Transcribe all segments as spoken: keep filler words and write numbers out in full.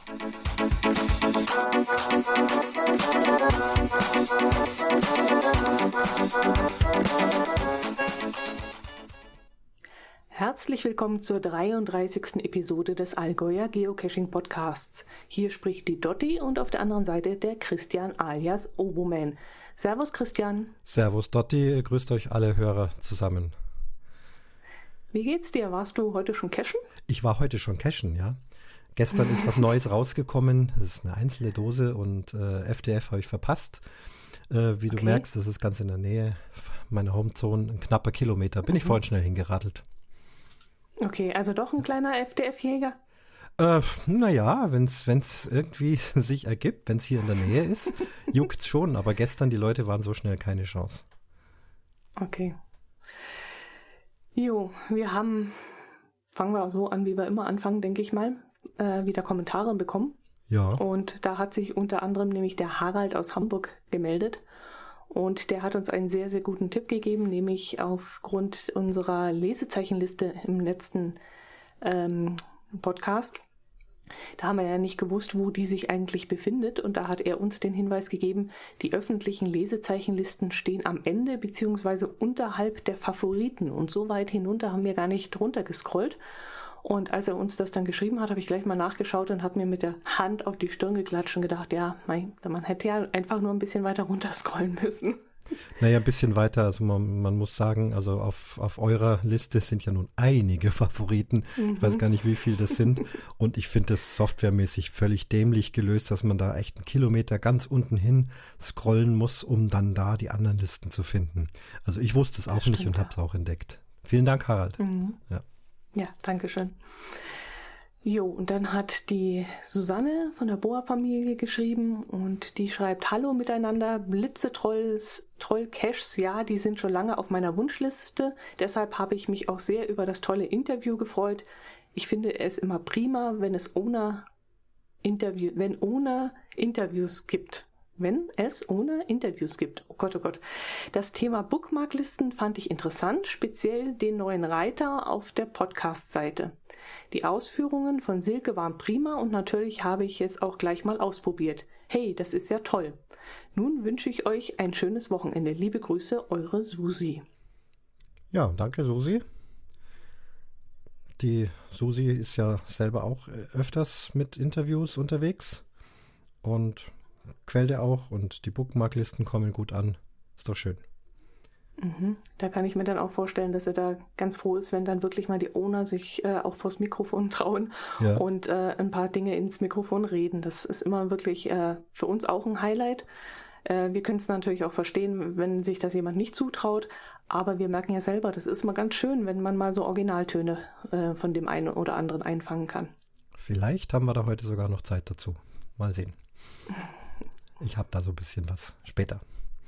Herzlich willkommen zur dreiunddreißigsten Episode des Allgäuer Geocaching Podcasts. Hier spricht die Dotti und auf der anderen Seite der Christian alias Oboman. Servus Christian. Servus Dotti, grüßt euch alle Hörer zusammen. Wie geht's dir? Warst du heute schon cachen? Ich war heute schon cachen, ja. Gestern ist was Neues rausgekommen. Das ist eine einzelne Dose und äh, F D F habe ich verpasst. Äh, wie du okay. merkst, das ist ganz in der Nähe meiner Homezone, ein knapper Kilometer. Bin mhm. ich vorhin schnell hingeradelt. Okay, also doch ein kleiner F D F-Jäger? Äh, naja, wenn es irgendwie sich ergibt, wenn es hier in der Nähe ist, juckt es schon. Aber gestern, die Leute waren so schnell, keine Chance. Okay. Jo, wir haben, fangen wir so an, wie wir immer anfangen, denke ich mal, äh, wieder Kommentare bekommen. Ja. Und da hat sich unter anderem nämlich der Harald aus Hamburg gemeldet. Und der hat uns einen sehr, sehr guten Tipp gegeben, nämlich aufgrund unserer Lesezeichenliste im letzten ähm, Podcast. Da haben wir ja nicht gewusst, wo die sich eigentlich befindet. Und da hat er uns den Hinweis gegeben, die öffentlichen Lesezeichenlisten stehen am Ende bzw. unterhalb der Favoriten. Und so weit hinunter haben wir gar nicht runter gescrollt. Und als er uns das dann geschrieben hat, habe ich gleich mal nachgeschaut und habe mir mit der Hand auf die Stirn geklatscht und gedacht, ja, mein, man hätte ja einfach nur ein bisschen weiter runter scrollen müssen. Naja, ein bisschen weiter. Also man, man muss sagen, also auf, auf eurer Liste sind ja nun einige Favoriten. Mhm. Ich weiß gar nicht, wie viel das sind. Und ich finde das softwaremäßig völlig dämlich gelöst, dass man da echt einen Kilometer ganz unten hin scrollen muss, um dann da die anderen Listen zu finden. Also ich wusste es auch nicht stimmt, und habe es auch entdeckt. Vielen Dank, Harald. Mhm. Ja. Ja, danke schön. Jo, und dann hat die Susanne von der Boa-Familie geschrieben und die schreibt, hallo miteinander, Blitze-Trolls, Troll-Caches, ja, die sind schon lange auf meiner Wunschliste, deshalb habe ich mich auch sehr über das tolle Interview gefreut. Ich finde es immer prima, wenn es ohne Interview, wenn ohne Interviews gibt. Wenn es ohne Interviews gibt. Oh Gott, oh Gott. Das Thema Bookmarklisten fand ich interessant, speziell den neuen Reiter auf der Podcast-Seite. Die Ausführungen von Silke waren prima und natürlich habe ich jetzt auch gleich mal ausprobiert. Hey, das ist ja toll. Nun wünsche ich euch ein schönes Wochenende. Liebe Grüße, eure Susi. Ja, danke Susi. Die Susi ist ja selber auch öfters mit Interviews unterwegs und quält er auch und die Bookmarklisten kommen gut an. Ist doch schön. Mhm. Da kann ich mir dann auch vorstellen, dass er da ganz froh ist, wenn dann wirklich mal die Owner sich äh, auch vors Mikrofon trauen ja. und äh, ein paar Dinge ins Mikrofon reden. Das ist immer wirklich äh, für uns auch ein Highlight. Äh, wir können es natürlich auch verstehen, wenn sich das jemand nicht zutraut, aber wir merken ja selber, das ist mal ganz schön, wenn man mal so Originaltöne äh, von dem einen oder anderen einfangen kann. Vielleicht haben wir da heute sogar noch Zeit dazu. Mal sehen. Ich habe da so ein bisschen was später.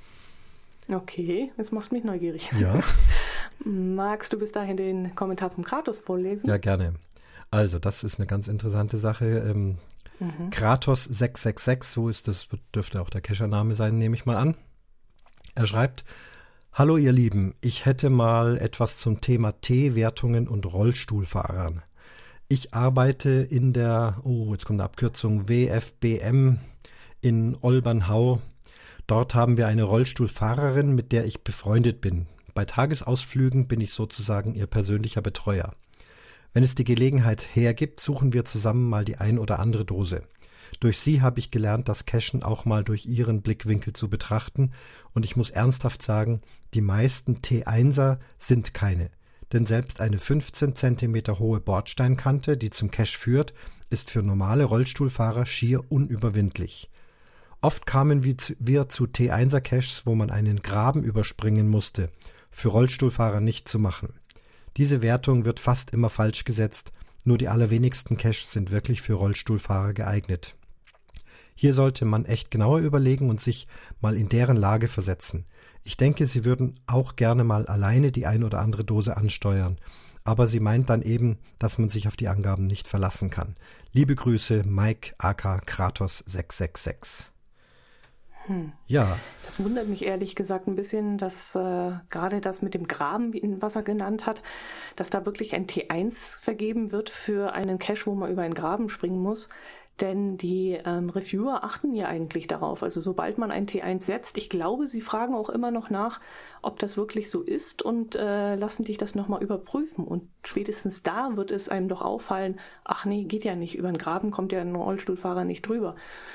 Okay, jetzt machst du mich neugierig. Ja. Magst du bis dahin den Kommentar vom Kratos vorlesen? Ja, gerne. Also, das ist eine ganz interessante Sache. Ähm, mhm. Kratos sechs sechs sechs, so ist das, dürfte auch der Cachername sein, nehme ich mal an. Er schreibt, hallo ihr Lieben, ich hätte mal etwas zum Thema T-Wertungen und Rollstuhlfahrern. Ich arbeite in der, oh, jetzt kommt eine Abkürzung, W F B M in Olbernhau. Dort haben wir eine Rollstuhlfahrerin, mit der ich befreundet bin. Bei Tagesausflügen bin ich sozusagen ihr persönlicher Betreuer. Wenn es die Gelegenheit hergibt, suchen wir zusammen mal die ein oder andere Dose. Durch sie habe ich gelernt, das Cachen auch mal durch ihren Blickwinkel zu betrachten und ich muss ernsthaft sagen, die meisten T einser sind keine. Denn selbst eine fünfzehn Zentimeter hohe Bordsteinkante, die zum Cache führt, ist für normale Rollstuhlfahrer schier unüberwindlich. Oft kamen wir zu T einser Caches, wo man einen Graben überspringen musste, für Rollstuhlfahrer nicht zu machen. Diese Wertung wird fast immer falsch gesetzt, nur die allerwenigsten Caches sind wirklich für Rollstuhlfahrer geeignet. Hier sollte man echt genauer überlegen und sich mal in deren Lage versetzen. Ich denke, sie würden auch gerne mal alleine die ein oder andere Dose ansteuern, aber sie meint dann eben, dass man sich auf die Angaben nicht verlassen kann. Liebe Grüße, Mike aka Kratos sechs sechs sechs. Hm. Ja. Das wundert mich ehrlich gesagt ein bisschen, dass äh, gerade das mit dem Graben, was er genannt hat, dass da wirklich ein T eins vergeben wird für einen Cache, wo man über einen Graben springen muss. Denn die ähm, Reviewer achten ja eigentlich darauf. Also sobald man ein T eins setzt, ich glaube, sie fragen auch immer noch nach, ob das wirklich so ist und äh, lassen dich das nochmal überprüfen. Und spätestens da wird es einem doch auffallen, ach nee, geht ja nicht. Über den Graben kommt ja ein Rollstuhlfahrer nicht drüber.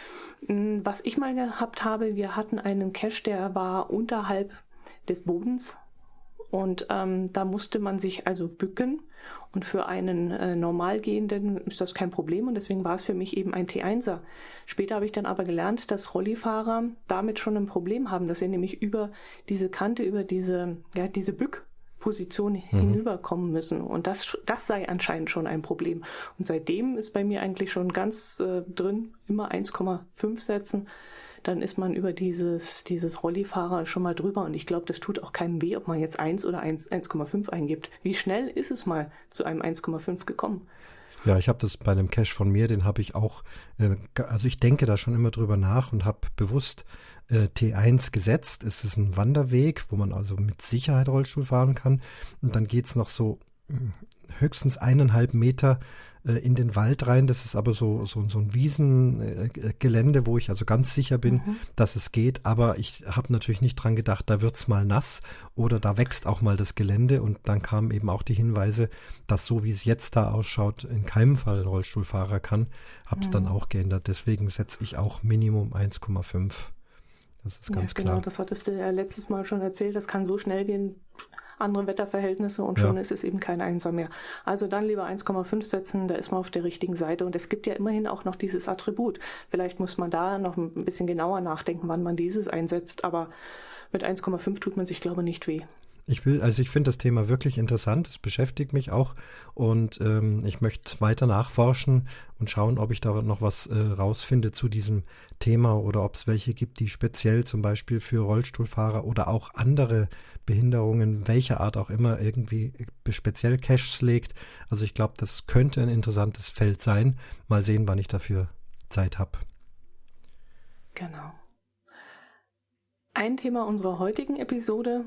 Was ich mal gehabt habe, wir hatten einen Cache, der war unterhalb des Bodens. Und ähm, da musste man sich also bücken. Und für einen äh, Normalgehenden ist das kein Problem. Und deswegen war es für mich eben ein T einser. Später habe ich dann aber gelernt, dass Rollifahrer damit schon ein Problem haben, dass sie nämlich über diese Kante, über diese, ja, diese Bückposition mhm. hinüberkommen müssen. Und das, das sei anscheinend schon ein Problem. Und seitdem ist bei mir eigentlich schon ganz äh, drin, immer eins Komma fünf setzen. Dann ist man über dieses, dieses Rollifahrer schon mal drüber. Und ich glaube, das tut auch keinem weh, ob man jetzt eins oder eins Komma fünf eingibt. Wie schnell ist es mal zu einem eins Komma fünf gekommen? Ja, ich habe das bei einem Cache von mir, den habe ich auch, äh, also ich denke da schon immer drüber nach und habe bewusst äh, T eins gesetzt. Es ist ein Wanderweg, wo man also mit Sicherheit Rollstuhl fahren kann. Und dann geht's noch so höchstens eineinhalb Meter in den Wald rein. Das ist aber so, so, so ein Wiesengelände, wo ich also ganz sicher bin, mhm. dass es geht. Aber ich habe natürlich nicht dran gedacht, da wird's mal nass oder da wächst auch mal das Gelände. Und dann kamen eben auch die Hinweise, dass so wie es jetzt da ausschaut, in keinem Fall ein Rollstuhlfahrer kann. Hab's mhm. dann auch geändert. Deswegen setze ich auch Minimum eins Komma fünf. Das ist ganz ja, genau, klar. Das hattest du ja letztes Mal schon erzählt. Das kann so schnell gehen, andere Wetterverhältnisse und schon ja. ist es eben kein Einser mehr. Also dann lieber eins Komma fünf setzen, da ist man auf der richtigen Seite. Und es gibt ja immerhin auch noch dieses Attribut. Vielleicht muss man da noch ein bisschen genauer nachdenken, wann man dieses einsetzt. Aber mit eins Komma fünf tut man sich, glaube ich, nicht weh. Ich will, also ich finde das Thema wirklich interessant, es beschäftigt mich auch und ähm, ich möchte weiter nachforschen und schauen, ob ich da noch was äh, rausfinde zu diesem Thema oder ob es welche gibt, die speziell zum Beispiel für Rollstuhlfahrer oder auch andere Behinderungen, welcher Art auch immer, irgendwie speziell Caches legt. Also ich glaube, das könnte ein interessantes Feld sein. Mal sehen, wann ich dafür Zeit habe. Genau. Ein Thema unserer heutigen Episode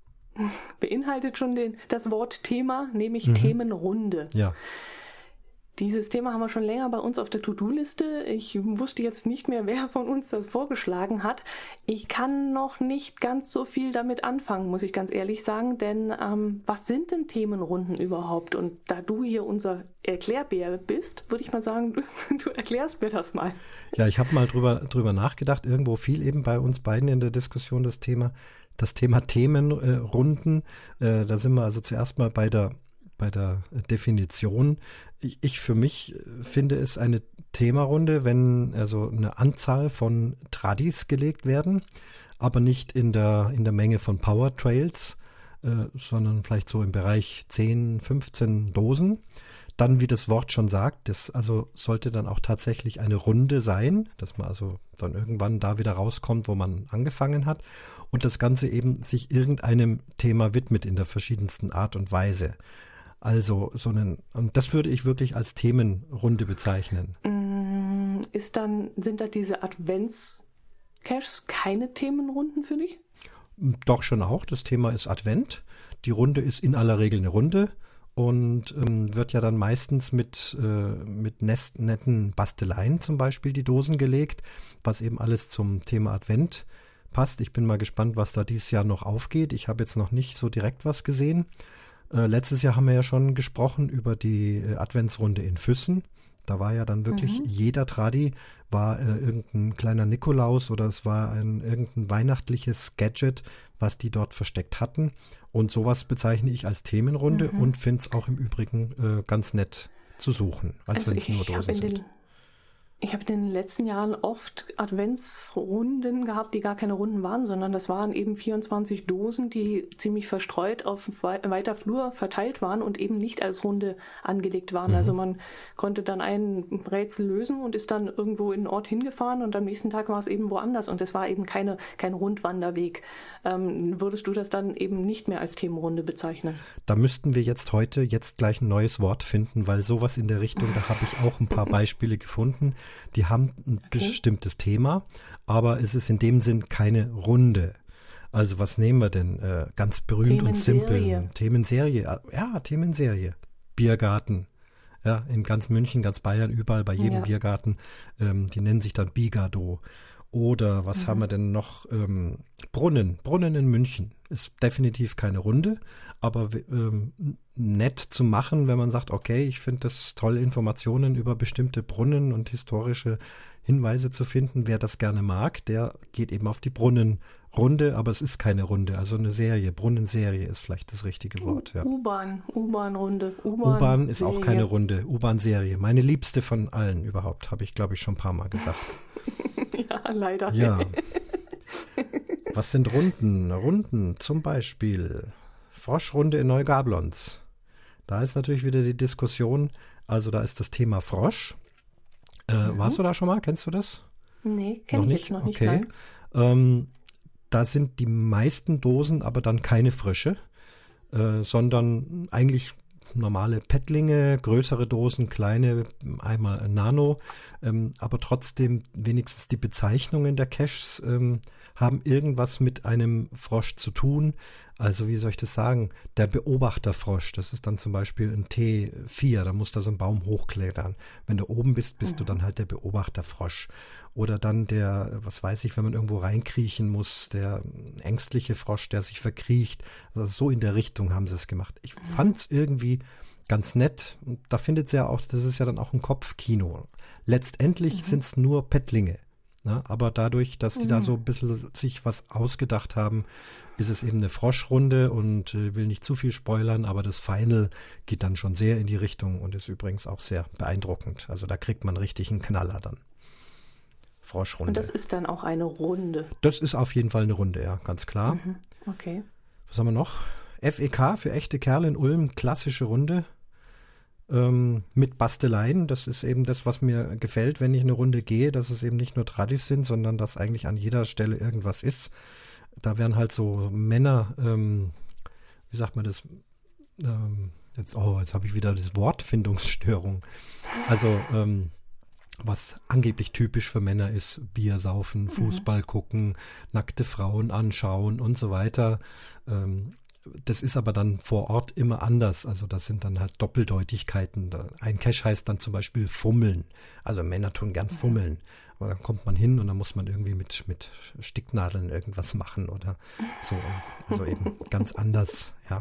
beinhaltet schon den, das Wort Thema, nämlich mhm. Themenrunde. Ja. Dieses Thema haben wir schon länger bei uns auf der To-Do-Liste. Ich wusste jetzt nicht mehr, wer von uns das vorgeschlagen hat. Ich kann noch nicht ganz so viel damit anfangen, muss ich ganz ehrlich sagen. Denn ähm, was sind denn Themenrunden überhaupt? Und da du hier unser Erklärbär bist, würde ich mal sagen, du, du erklärst mir das mal. Ja, ich habe mal drüber, drüber nachgedacht. Irgendwo fiel eben bei uns beiden in der Diskussion das Thema, das Thema Themenrunden. Äh, da sind wir also zuerst mal bei der bei der Definition. Ich, ich für mich finde es eine Themarunde, wenn also eine Anzahl von Tradis gelegt werden, aber nicht in der, in der Menge von Power Trails, äh, sondern vielleicht so im Bereich zehn, fünfzehn Dosen. Dann, wie das Wort schon sagt, das also sollte dann auch tatsächlich eine Runde sein, dass man also dann irgendwann da wieder rauskommt, wo man angefangen hat und das Ganze eben sich irgendeinem Thema widmet in der verschiedensten Art und Weise. Also so einen, und das würde ich wirklich als Themenrunde bezeichnen. Ist dann, sind da diese Advents-Caches keine Themenrunden für dich? Doch schon auch. Das Thema ist Advent. Die Runde ist in aller Regel eine Runde und ähm, wird ja dann meistens mit, äh, mit nest, netten Basteleien zum Beispiel die Dosen gelegt, was eben alles zum Thema Advent passt. Ich bin mal gespannt, was da dieses Jahr noch aufgeht. Ich habe jetzt noch nicht so direkt was gesehen. Äh, letztes Jahr haben wir ja schon gesprochen über die äh, Adventsrunde in Füssen. Da war ja dann wirklich mhm. jeder Tradi war äh, irgendein kleiner Nikolaus oder es war ein irgendein weihnachtliches Gadget, was die dort versteckt hatten. Und sowas bezeichne ich als Themenrunde mhm. und finde es auch im Übrigen äh, ganz nett zu suchen, als also wenn es nur Dosen sind. Ich habe in den letzten Jahren oft Adventsrunden gehabt, die gar keine Runden waren, sondern das waren eben vierundzwanzig Dosen, die ziemlich verstreut auf weiter Flur verteilt waren und eben nicht als Runde angelegt waren. Mhm. Also man konnte dann ein Rätsel lösen und ist dann irgendwo in den Ort hingefahren und am nächsten Tag war es eben woanders und es war eben keine, kein Rundwanderweg. Ähm, würdest du das dann eben nicht mehr als Themenrunde bezeichnen? Da müssten wir jetzt heute jetzt gleich ein neues Wort finden, weil sowas in der Richtung, da habe ich auch ein paar Beispiele gefunden. Die haben ein okay. bestimmtes Thema, aber es ist in dem Sinn keine Runde. Also was nehmen wir denn? Äh, ganz berühmt und simpel. Themenserie. Ja, Themenserie. Biergarten. Ja, in ganz München, ganz Bayern, überall bei jedem ja. Biergarten. Ähm, die nennen sich dann Bigado. Oder was mhm. haben wir denn noch? Ähm, Brunnen. Brunnen in München ist definitiv keine Runde, aber ähm, nett zu machen, wenn man sagt, okay, ich finde das toll, Informationen über bestimmte Brunnen und historische Hinweise zu finden. Wer das gerne mag, der geht eben auf die Brunnenrunde, aber es ist keine Runde, also eine Serie. Brunnenserie ist vielleicht das richtige Wort. Ja. U-Bahn, U-Bahn-Runde. U-Bahn ist auch keine Runde, U-Bahn-Serie. Meine liebste von allen überhaupt, habe ich, glaube ich, schon ein paar Mal gesagt. Ja, leider. Ja. Was sind Runden? Runden zum Beispiel Froschrunde in Neugablonz. Da ist natürlich wieder die Diskussion, also da ist das Thema Frosch. Äh, mhm. Warst du da schon mal? Kennst du das? Nee, kenne ich jetzt noch nicht. Okay. Ähm, da sind die meisten Dosen aber dann keine Frösche, äh, sondern eigentlich normale Pettlinge, größere Dosen, kleine, einmal Nano, ähm, aber trotzdem wenigstens die Bezeichnungen der Caches ähm, haben irgendwas mit einem Frosch zu tun. Also wie soll ich das sagen? Der Beobachterfrosch, das ist dann zum Beispiel ein T vier, da muss da so ein Baum hochklettern. Wenn du oben bist, bist mhm. du dann halt der Beobachterfrosch. Oder dann der, was weiß ich, wenn man irgendwo reinkriechen muss, der ängstliche Frosch, der sich verkriecht. Also so in der Richtung haben sie es gemacht. Ich mhm. fand es irgendwie ganz nett. Und da findet sie ja auch, das ist ja dann auch ein Kopfkino. Letztendlich mhm. sind es nur Pettlinge. Ne? Aber dadurch, dass die mhm. da so ein bisschen sich was ausgedacht haben, ist es eben eine Froschrunde und äh, will nicht zu viel spoilern, aber das Final geht dann schon sehr in die Richtung und ist übrigens auch sehr beeindruckend. Also da kriegt man richtig einen Knaller dann. Froschrunde. Und das ist dann auch eine Runde? Das ist auf jeden Fall eine Runde, ja, ganz klar. Mhm. Okay. Was haben wir noch? F E K für echte Kerle in Ulm, klassische Runde. Ähm, mit Basteleien, das ist eben das, was mir gefällt, wenn ich eine Runde gehe, dass es eben nicht nur Tradis sind, sondern dass eigentlich an jeder Stelle irgendwas ist. Da werden halt so Männer, ähm, wie sagt man das, ähm, jetzt, oh, jetzt habe ich wieder das Wortfindungsstörung. Also, ähm, was angeblich typisch für Männer ist, Bier saufen, Fußball mhm. gucken, nackte Frauen anschauen und so weiter. Ähm, Das ist aber dann vor Ort immer anders. Also das sind dann halt Doppeldeutigkeiten. Ein Cache heißt dann zum Beispiel Fummeln. Also Männer tun gern Fummeln. Aber dann kommt man hin und dann muss man irgendwie mit, mit Sticknadeln irgendwas machen oder so. Also eben ganz anders, ja.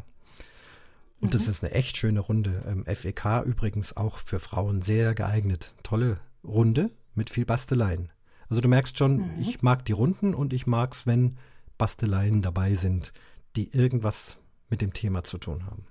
Und das ist eine echt schöne Runde. Ähm, F E K übrigens auch für Frauen sehr geeignet. Tolle Runde mit viel Basteleien. Also du merkst schon, mhm. ich mag die Runden und ich mag es, wenn Basteleien dabei sind, die irgendwas mit dem Thema zu tun haben.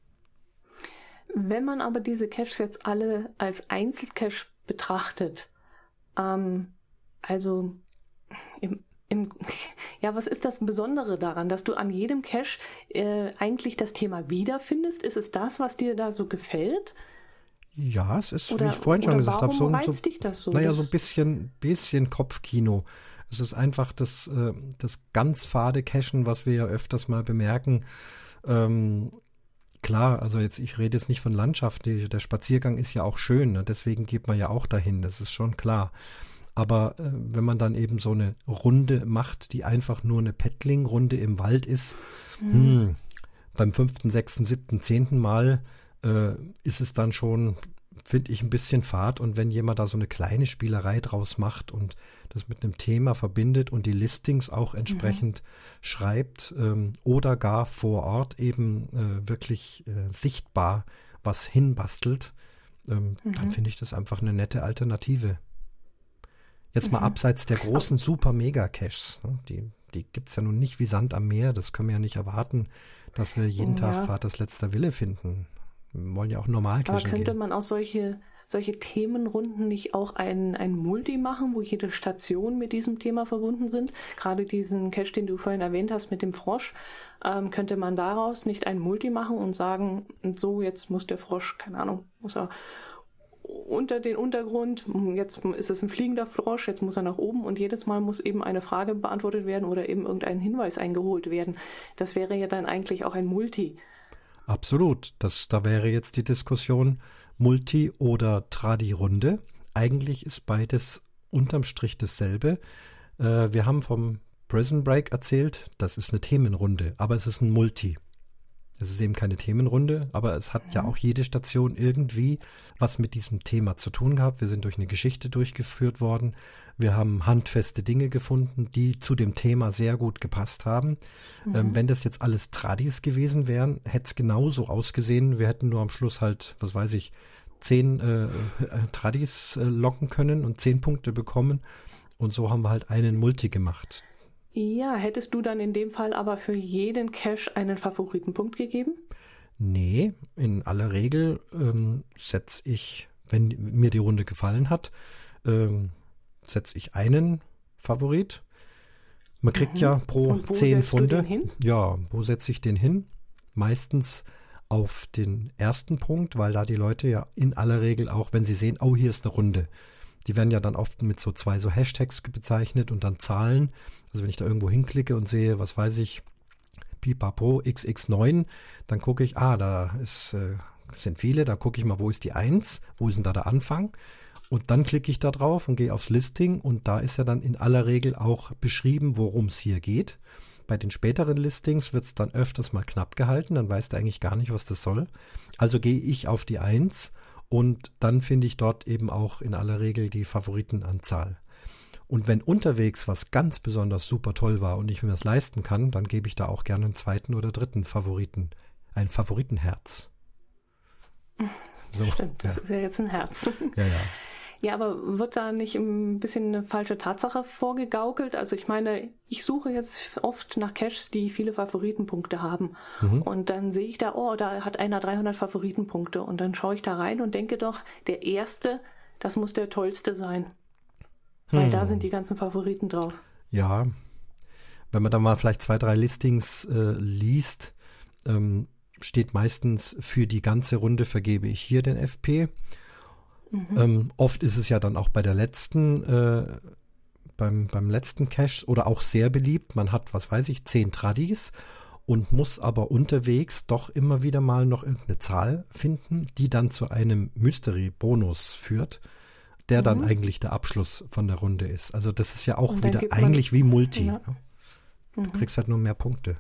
Wenn man aber diese Caches jetzt alle als Einzelcache betrachtet, ähm, also im, im, ja, was ist das Besondere daran, dass du an jedem Cache äh, eigentlich das Thema wiederfindest? Ist es das, was dir da so gefällt? Ja, es ist, oder, wie ich vorhin schon gesagt habe, so, reizt so, dich das so? Naja, so ein bisschen, bisschen Kopfkino. Es ist einfach das, äh, das ganz fade Cachen, was wir ja öfters mal bemerken. Ähm, klar, also jetzt, ich rede jetzt nicht von Landschaft, die, der Spaziergang ist ja auch schön, ne? Deswegen geht man ja auch dahin, das ist schon klar. Aber äh, wenn man dann eben so eine Runde macht, die einfach nur eine Pettling-Runde im Wald ist, mhm. hm, beim fünften, sechsten, siebten, zehnten Mal äh, ist es dann schon, finde ich, ein bisschen fad. Und wenn jemand da so eine kleine Spielerei draus macht und das mit einem Thema verbindet und die Listings auch entsprechend mhm. schreibt ähm, oder gar vor Ort eben äh, wirklich äh, sichtbar was hinbastelt, ähm, mhm. dann finde ich das einfach eine nette Alternative. Jetzt mal mhm. abseits der großen Super-Mega-Caches, ne? die, die gibt es ja nun nicht wie Sand am Meer, das können wir ja nicht erwarten, dass wir jeden ja. Tag Vaters letzter Wille finden. Wir wollen ja auch normal cachen gehen. Aber könnte man auch solche, solche Themenrunden nicht auch ein, ein Multi machen, wo jede Station mit diesem Thema verbunden sind? Gerade diesen Cache, den du vorhin erwähnt hast mit dem Frosch, ähm, könnte man daraus nicht ein Multi machen und sagen, so, jetzt muss der Frosch, keine Ahnung, muss er unter den Untergrund, jetzt ist es ein fliegender Frosch, jetzt muss er nach oben und jedes Mal muss eben eine Frage beantwortet werden oder eben irgendein Hinweis eingeholt werden. Das wäre ja dann eigentlich auch ein Multi. Absolut. Das, da wäre jetzt die Diskussion Multi- oder Tradi-Runde. Eigentlich ist beides unterm Strich dasselbe. Äh, wir haben vom Prison Break erzählt, das ist eine Themenrunde, aber es ist ein Multi. Es ist eben keine Themenrunde, aber es hat mhm. ja auch jede Station irgendwie was mit diesem Thema zu tun gehabt. Wir sind durch eine Geschichte durchgeführt worden. Wir haben handfeste Dinge gefunden, die zu dem Thema sehr gut gepasst haben. Mhm. Ähm, wenn das jetzt alles Tradis gewesen wären, hätte es genauso ausgesehen. Wir hätten nur am Schluss halt, was weiß ich, zehn äh, äh, Tradis äh, locken können und zehn Punkte bekommen. Und so haben wir halt einen Multi gemacht. Ja, hättest du dann in dem Fall aber für jeden Cache einen Favoritenpunkt gegeben? Nee, in aller Regel ähm, setze ich, wenn mir die Runde gefallen hat, ähm, setze ich einen Favorit. Man kriegt mhm. ja pro zehn Funde. Du den hin? Ja, wo setze ich den hin? Meistens auf den ersten Punkt, weil da die Leute ja in aller Regel auch, wenn sie sehen, oh, hier ist eine Runde. Die werden ja dann oft mit so zwei so Hashtags bezeichnet und dann Zahlen. Also wenn ich da irgendwo hinklicke und sehe, was weiß ich, Pipapo X X neun, dann gucke ich, ah, da ist, äh, sind viele, da gucke ich mal, wo ist die eins, wo ist denn da der Anfang? Und dann klicke ich da drauf und gehe aufs Listing und da ist ja dann in aller Regel auch beschrieben, worum es hier geht. Bei den späteren Listings wird es dann öfters mal knapp gehalten, dann weißt du eigentlich gar nicht, was das soll. Also gehe ich auf die eins und dann finde ich dort eben auch in aller Regel die Favoritenanzahl. Und wenn unterwegs was ganz besonders super toll war und ich mir das leisten kann, dann gebe ich da auch gerne einen zweiten oder dritten Favoriten, ein Favoritenherz. So, stimmt, das ja. ist ja jetzt ein Herz. Ja, ja. Ja, aber wird da nicht ein bisschen eine falsche Tatsache vorgegaukelt? Also ich meine, ich suche jetzt oft nach Caches, die viele Favoritenpunkte haben. Mhm. Und dann sehe ich da, oh, da hat einer dreihundert Favoritenpunkte. Und dann schaue ich da rein und denke doch, der erste, das muss der tollste sein. Weil hm. da sind die ganzen Favoriten drauf. Ja, wenn man da mal vielleicht zwei, drei Listings äh, liest, ähm, steht meistens für die ganze Runde vergebe ich hier den F P. Mhm. Ähm, oft ist es ja dann auch bei der letzten, äh, beim, beim letzten Cache oder auch sehr beliebt. Man hat, was weiß ich, zehn Tradis und muss aber unterwegs doch immer wieder mal noch irgendeine Zahl finden, die dann zu einem Mystery-Bonus führt, der mhm. dann eigentlich der Abschluss von der Runde ist. Also das ist ja auch wieder eigentlich wie Multi. Ja. Du mhm. kriegst halt nur mehr Punkte.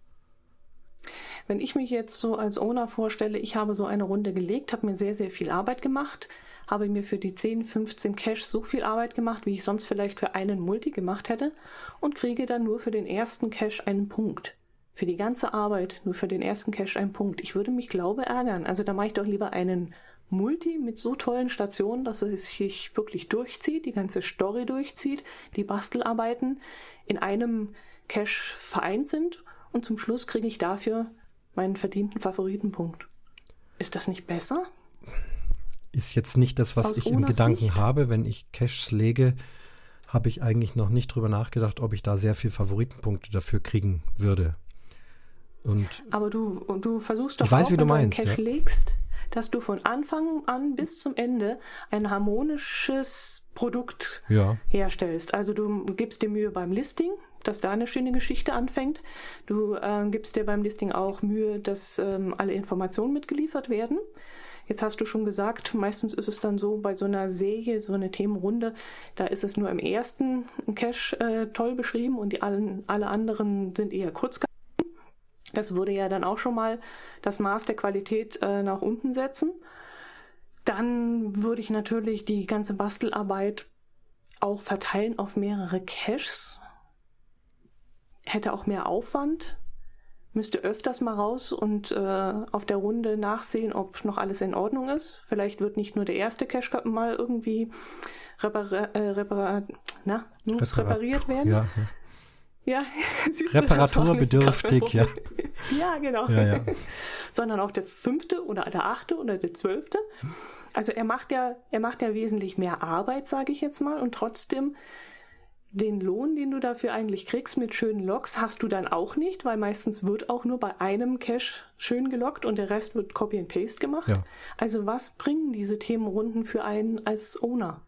Wenn ich mich jetzt so als Owner vorstelle, ich habe so eine Runde gelegt, habe mir sehr, sehr viel Arbeit gemacht, habe mir für die zehn, fünfzehn Caches so viel Arbeit gemacht, wie ich sonst vielleicht für einen Multi gemacht hätte und kriege dann nur für den ersten Cache einen Punkt. Für die ganze Arbeit nur für den ersten Cache einen Punkt. Ich würde mich, glaube ich, ärgern. Also da mache ich doch lieber einen Multi mit so tollen Stationen, dass es sich wirklich durchzieht, die ganze Story durchzieht, die Bastelarbeiten in einem Cache vereint sind und zum Schluss kriege ich dafür meinen verdienten Favoritenpunkt. Ist das nicht besser? Ist jetzt nicht das, was Aus ich im Gedanken Sicht? habe. Wenn ich Caches lege, habe ich eigentlich noch nicht drüber nachgedacht, ob ich da sehr viel Favoritenpunkte dafür kriegen würde. Und aber du, du versuchst doch ich weiß, auch, wie du wenn meinst, du einen Cache ja. legst, dass du von Anfang an bis zum Ende ein harmonisches Produkt ja. herstellst. Also du gibst dir Mühe beim Listing, dass da eine schöne Geschichte anfängt. Du äh, gibst dir beim Listing auch Mühe, dass ähm, alle Informationen mitgeliefert werden. Jetzt hast du schon gesagt, meistens ist es dann so bei so einer Serie, so eine Themenrunde, da ist es nur im ersten Cache äh, toll beschrieben und die allen, alle anderen sind eher kurz gehalten. Das würde ja dann auch schon mal das Maß der Qualität äh, nach unten setzen. Dann würde ich natürlich die ganze Bastelarbeit auch verteilen auf mehrere Caches. Hätte auch mehr Aufwand, müsste öfters mal raus und äh, auf der Runde nachsehen, ob noch alles in Ordnung ist. Vielleicht wird nicht nur der erste Cache mal irgendwie repar- äh, repar- na, muss Reparat- repariert werden. Ja, ja. Ja, reparaturbedürftig, ja. Ja, genau. Ja, ja. Sondern auch der fünfte oder der achte oder der zwölfte. Also er macht ja, er macht ja wesentlich mehr Arbeit, sage ich jetzt mal, und trotzdem den Lohn, den du dafür eigentlich kriegst mit schönen Logs, hast du dann auch nicht, weil meistens wird auch nur bei einem Cache schön geloggt und der Rest wird Copy and Paste gemacht. Ja. Also was bringen diese Themenrunden für einen als Owner?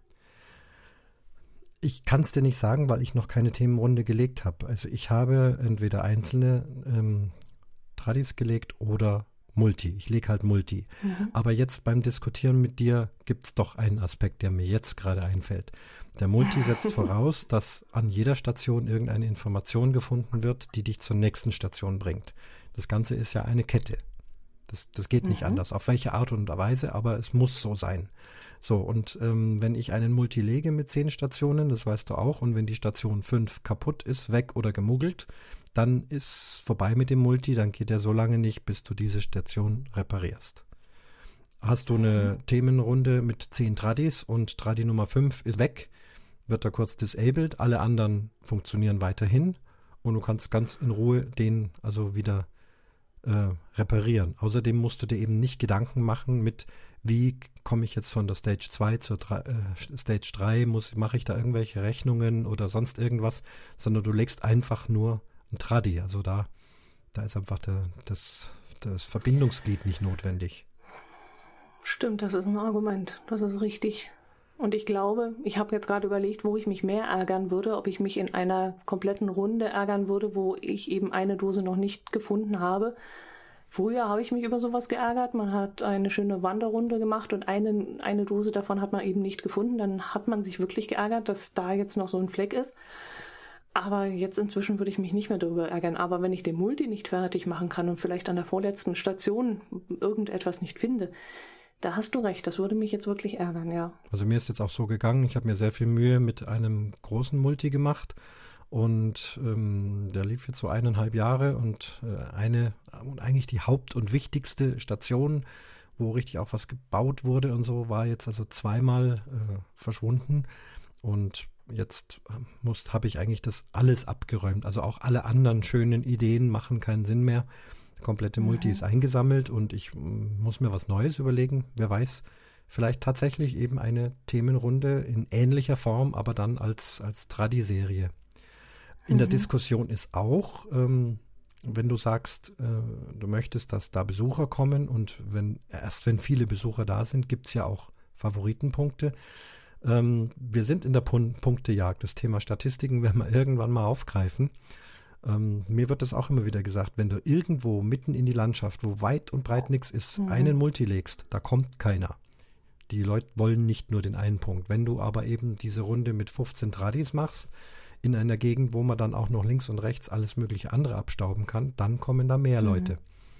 Ich kann es dir nicht sagen, weil ich noch keine Themenrunde gelegt habe. Also ich habe entweder einzelne ähm, Tradis gelegt oder Multi. Ich lege halt Multi. Mhm. Aber jetzt beim Diskutieren mit dir gibt es doch einen Aspekt, der mir jetzt gerade einfällt. Der Multi setzt voraus, dass an jeder Station irgendeine Information gefunden wird, die dich zur nächsten Station bringt. Das Ganze ist ja eine Kette. Das, das geht nicht mhm. anders, auf welche Art und Weise, aber es muss so sein. So, und ähm, wenn ich einen Multi lege mit zehn Stationen, das weißt du auch, und wenn die Station fünf kaputt ist, weg oder gemuggelt, dann ist vorbei mit dem Multi, dann geht er so lange nicht, bis du diese Station reparierst. Hast du eine mhm. Themenrunde mit zehn Tradis und Tradi Nummer fünf ist weg, wird er kurz disabled, alle anderen funktionieren weiterhin und du kannst ganz in Ruhe den also wieder äh, reparieren. Außerdem musst du dir eben nicht Gedanken machen mit, wie komme ich jetzt von der Stage zwei zur drei, äh, Stage drei, muss, mache ich da irgendwelche Rechnungen oder sonst irgendwas, sondern du legst einfach nur ein Tradi. Also da, da ist einfach der, das, das Verbindungsglied nicht notwendig. Stimmt, das ist ein Argument. Das ist richtig. Und ich glaube, ich habe jetzt gerade überlegt, wo ich mich mehr ärgern würde, ob ich mich in einer kompletten Runde ärgern würde, wo ich eben eine Dose noch nicht gefunden habe. Früher habe ich mich über sowas geärgert. Man hat eine schöne Wanderrunde gemacht und eine, eine Dose davon hat man eben nicht gefunden. Dann hat man sich wirklich geärgert, dass da jetzt noch so ein Fleck ist. Aber jetzt inzwischen würde ich mich nicht mehr darüber ärgern. Aber wenn ich den Multi nicht fertig machen kann und vielleicht an der vorletzten Station irgendetwas nicht finde, da hast du recht, das würde mich jetzt wirklich ärgern, ja. Also mir ist jetzt auch so gegangen, ich habe mir sehr viel Mühe mit einem großen Multi gemacht und ähm, der lief jetzt so eineinhalb Jahre und äh, eine und eigentlich die Haupt- und wichtigste Station, wo richtig auch was gebaut wurde und so, war jetzt also zweimal äh, verschwunden und jetzt muss habe ich eigentlich das alles abgeräumt, also auch alle anderen schönen Ideen machen keinen Sinn mehr. Der komplette Multi mhm. ist eingesammelt und ich muss mir was Neues überlegen. Wer weiß, vielleicht tatsächlich eben eine Themenrunde in ähnlicher Form, aber dann als, als Tradi-Serie. In mhm. der Diskussion ist auch, ähm, wenn du sagst, äh, du möchtest, dass da Besucher kommen und wenn erst wenn viele Besucher da sind, gibt es ja auch Favoritenpunkte. Ähm, wir sind in der Pun- Punktejagd. Das Thema Statistiken werden wir irgendwann mal aufgreifen. Ähm, mir wird das auch immer wieder gesagt, wenn du irgendwo mitten in die Landschaft, wo weit und breit nichts ist, mhm. einen Multi legst, da kommt keiner. Die Leute wollen nicht nur den einen Punkt. Wenn du aber eben diese Runde mit fünfzehn Tradis machst, in einer Gegend, wo man dann auch noch links und rechts alles mögliche andere abstauben kann, dann kommen da mehr mhm. Leute.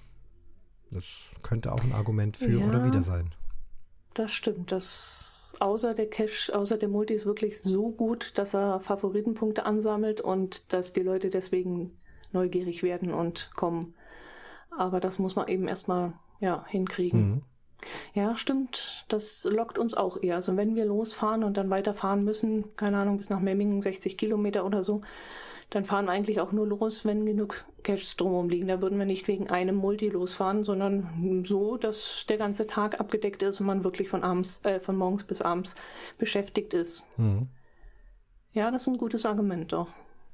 Das könnte auch ein Argument für ja, oder wider sein. Das stimmt, das Außer der Cache, außer der Multi ist wirklich so gut, dass er Favoritenpunkte ansammelt und dass die Leute deswegen neugierig werden und kommen. Aber das muss man eben erstmal ja, hinkriegen. Mhm. Ja, stimmt. Das lockt uns auch eher. Also wenn wir losfahren und dann weiterfahren müssen, keine Ahnung, bis nach Memmingen, sechzig Kilometer oder so, dann fahren wir eigentlich auch nur los, wenn genug Caches drumherum liegen. Da würden wir nicht wegen einem Multi losfahren, sondern so, dass der ganze Tag abgedeckt ist und man wirklich von abends, äh, von morgens bis abends beschäftigt ist. Mhm. Ja, das ist ein gutes Argument doch.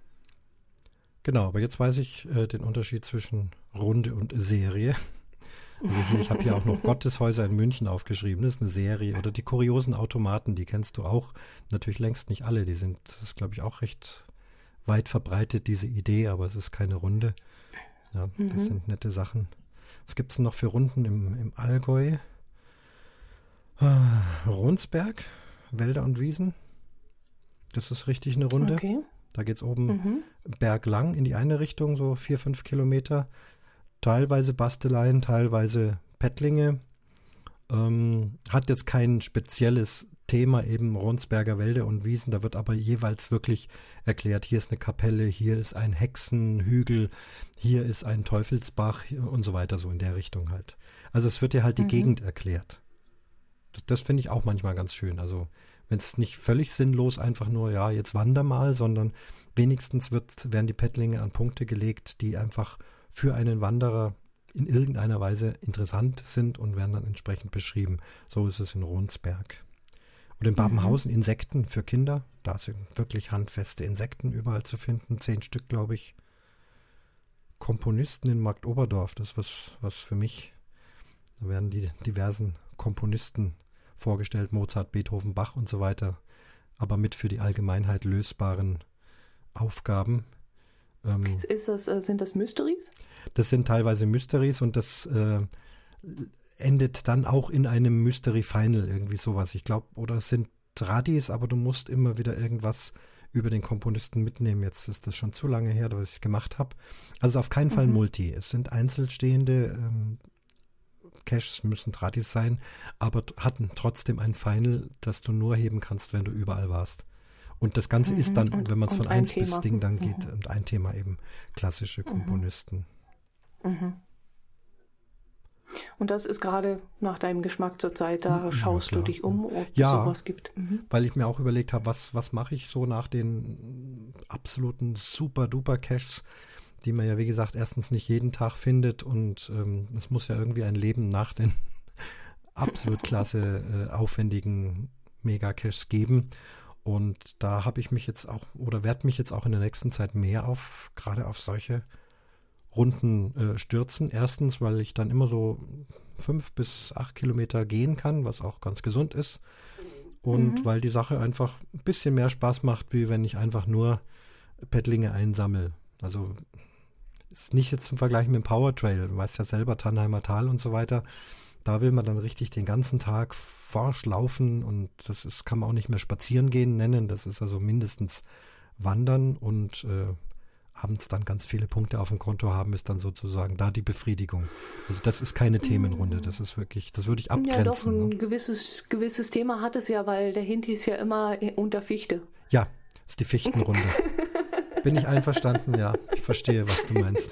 Genau, aber jetzt weiß ich äh, den Unterschied zwischen Runde und Serie. Also hier, ich habe hier auch noch Gotteshäuser in München aufgeschrieben. Das ist eine Serie. Oder die kuriosen Automaten, die kennst du auch. Natürlich längst nicht alle. Die sind, das ist glaube ich auch recht weit verbreitet, diese Idee, aber es ist keine Runde. Ja, mhm. das sind nette Sachen. Was gibt es noch für Runden im, im Allgäu? Ah, Ronsberg, Wälder und Wiesen. Das ist richtig eine Runde. Okay. Da geht es oben mhm. berglang in die eine Richtung, so vier, fünf Kilometer. Teilweise Basteleien, teilweise Pettlinge. Ähm, hat jetzt kein spezielles Thema, eben Ronsberger Wälder und Wiesen. Da wird aber jeweils wirklich erklärt, hier ist eine Kapelle, hier ist ein Hexenhügel, hier ist ein Teufelsbach und so weiter, so in der Richtung halt. Also es wird dir halt die mhm. Gegend erklärt. Das, das finde ich auch manchmal ganz schön. Also wenn es nicht völlig sinnlos einfach nur, ja, jetzt wander mal, sondern wenigstens wird, werden die Pettlinge an Punkte gelegt, die einfach für einen Wanderer in irgendeiner Weise interessant sind und werden dann entsprechend beschrieben. So ist es in Ronsberg. Und in Babenhausen mhm. Insekten für Kinder. Da sind wirklich handfeste Insekten überall zu finden. Zehn Stück, glaube ich. Komponisten in Marktoberdorf. Das ist was, was für mich. Da werden die diversen Komponisten vorgestellt. Mozart, Beethoven, Bach und so weiter. Aber mit für die Allgemeinheit lösbaren Aufgaben. Ähm, ist das, sind das Mysteries? Das sind teilweise Mysteries und das äh, endet dann auch in einem Mystery Final, irgendwie sowas. Ich glaube, oder es sind Tradis, aber du musst immer wieder irgendwas über den Komponisten mitnehmen. Jetzt ist das schon zu lange her, was ich gemacht habe. Also auf keinen Fall ein mhm. Multi. Es sind einzelstehende ähm, Caches, müssen Tradis sein, aber hatten trotzdem ein Final, das du nur heben kannst, wenn du überall warst. Und das Ganze mhm. ist dann, und, wenn man es von eins bis Ding dann geht, mhm. und ein Thema eben klassische Komponisten. Mhm. Und das ist gerade nach deinem Geschmack zur Zeit, da ja, schaust klar. du dich um, ob es ja, sowas gibt. Mhm. Weil ich mir auch überlegt habe, was, was mache ich so nach den absoluten super-duper-Caches, die man ja, wie gesagt, erstens nicht jeden Tag findet und ähm, es muss ja irgendwie ein Leben nach den absolut klasse, äh, aufwendigen Mega-Caches geben. Und da habe ich mich jetzt auch, oder werde mich jetzt auch in der nächsten Zeit mehr auf, gerade auf solche Runden äh, stürzen. Erstens, weil ich dann immer so fünf bis acht Kilometer gehen kann, was auch ganz gesund ist. Und mhm. weil die Sache einfach ein bisschen mehr Spaß macht, wie wenn ich einfach nur Paddlinge einsammle. Also ist nicht jetzt zum Vergleich mit dem Powertrail. Du weißt ja selber, Tannheimer Tal und so weiter. Da will man dann richtig den ganzen Tag forsch laufen und das ist, kann man auch nicht mehr spazieren gehen nennen. Das ist also mindestens Wandern und äh, abends dann ganz viele Punkte auf dem Konto haben, ist dann sozusagen da die Befriedigung. Also das ist keine Themenrunde, das ist wirklich, das würde ich abgrenzen. Ja doch, ein ne? gewisses, gewisses Thema hat es ja, weil der Hint hieß ja immer unter Fichte. Ja, das ist die Fichtenrunde. Bin ich einverstanden? Ja, ich verstehe, was du meinst.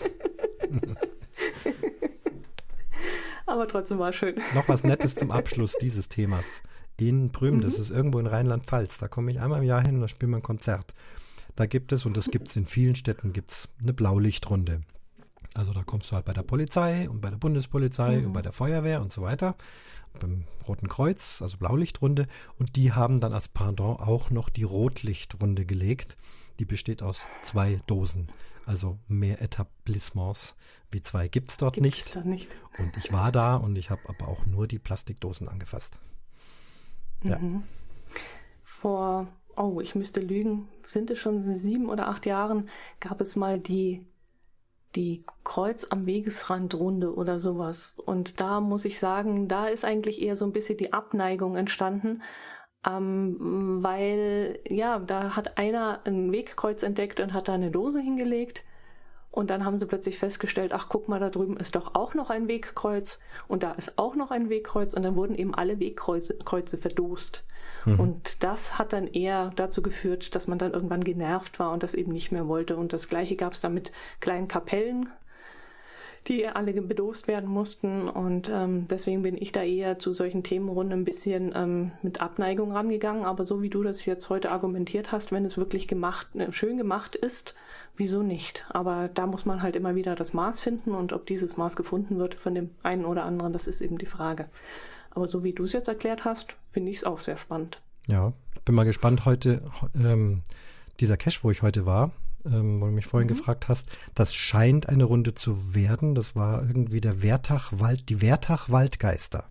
Aber trotzdem war schön. Noch was Nettes zum Abschluss dieses Themas. In Prüm, mhm. das ist irgendwo in Rheinland-Pfalz, da komme ich einmal im Jahr hin und da spielen wir ein Konzert. Da gibt es, und das gibt es in vielen Städten, gibt es eine Blaulichtrunde. Also da kommst du halt bei der Polizei und bei der Bundespolizei mhm. und bei der Feuerwehr und so weiter. Beim Roten Kreuz, also Blaulichtrunde. Und die haben dann als Pendant auch noch die Rotlichtrunde gelegt. Die besteht aus zwei Dosen. Also mehr Etablissements wie zwei gibt es dort gibt's nicht. Da nicht. Und ich war da und ich habe aber auch nur die Plastikdosen angefasst. Ja. Mhm. Vor... Oh, ich müsste lügen, sind es schon sieben oder acht Jahren, gab es mal die, die Kreuz am Wegesrand-Runde oder sowas. Und da muss ich sagen, da ist eigentlich eher so ein bisschen die Abneigung entstanden, ähm, weil, ja, da hat einer ein Wegkreuz entdeckt und hat da eine Dose hingelegt. Und dann haben sie plötzlich festgestellt, ach guck mal, da drüben ist doch auch noch ein Wegkreuz und da ist auch noch ein Wegkreuz und dann wurden eben alle Wegkreuze Kreuze verdost. Mhm. Und das hat dann eher dazu geführt, dass man dann irgendwann genervt war und das eben nicht mehr wollte. Und das Gleiche gab es dann mit kleinen Kapellen, die alle bedost werden mussten. Und ähm, deswegen bin ich da eher zu solchen Themenrunden ein bisschen ähm, mit Abneigung rangegangen. Aber so wie du das jetzt heute argumentiert hast, wenn es wirklich gemacht, äh, schön gemacht ist, wieso nicht? Aber da muss man halt immer wieder das Maß finden. Und ob dieses Maß gefunden wird von dem einen oder anderen, das ist eben die Frage. Aber so wie du es jetzt erklärt hast, finde ich es auch sehr spannend. Ja, ich bin mal gespannt heute, ähm, dieser Cache, wo ich heute war, ähm, wo du mich vorhin mhm. gefragt hast, das scheint eine Runde zu werden. Das war irgendwie der Wertach-Wald, die Wertach-Waldgeister.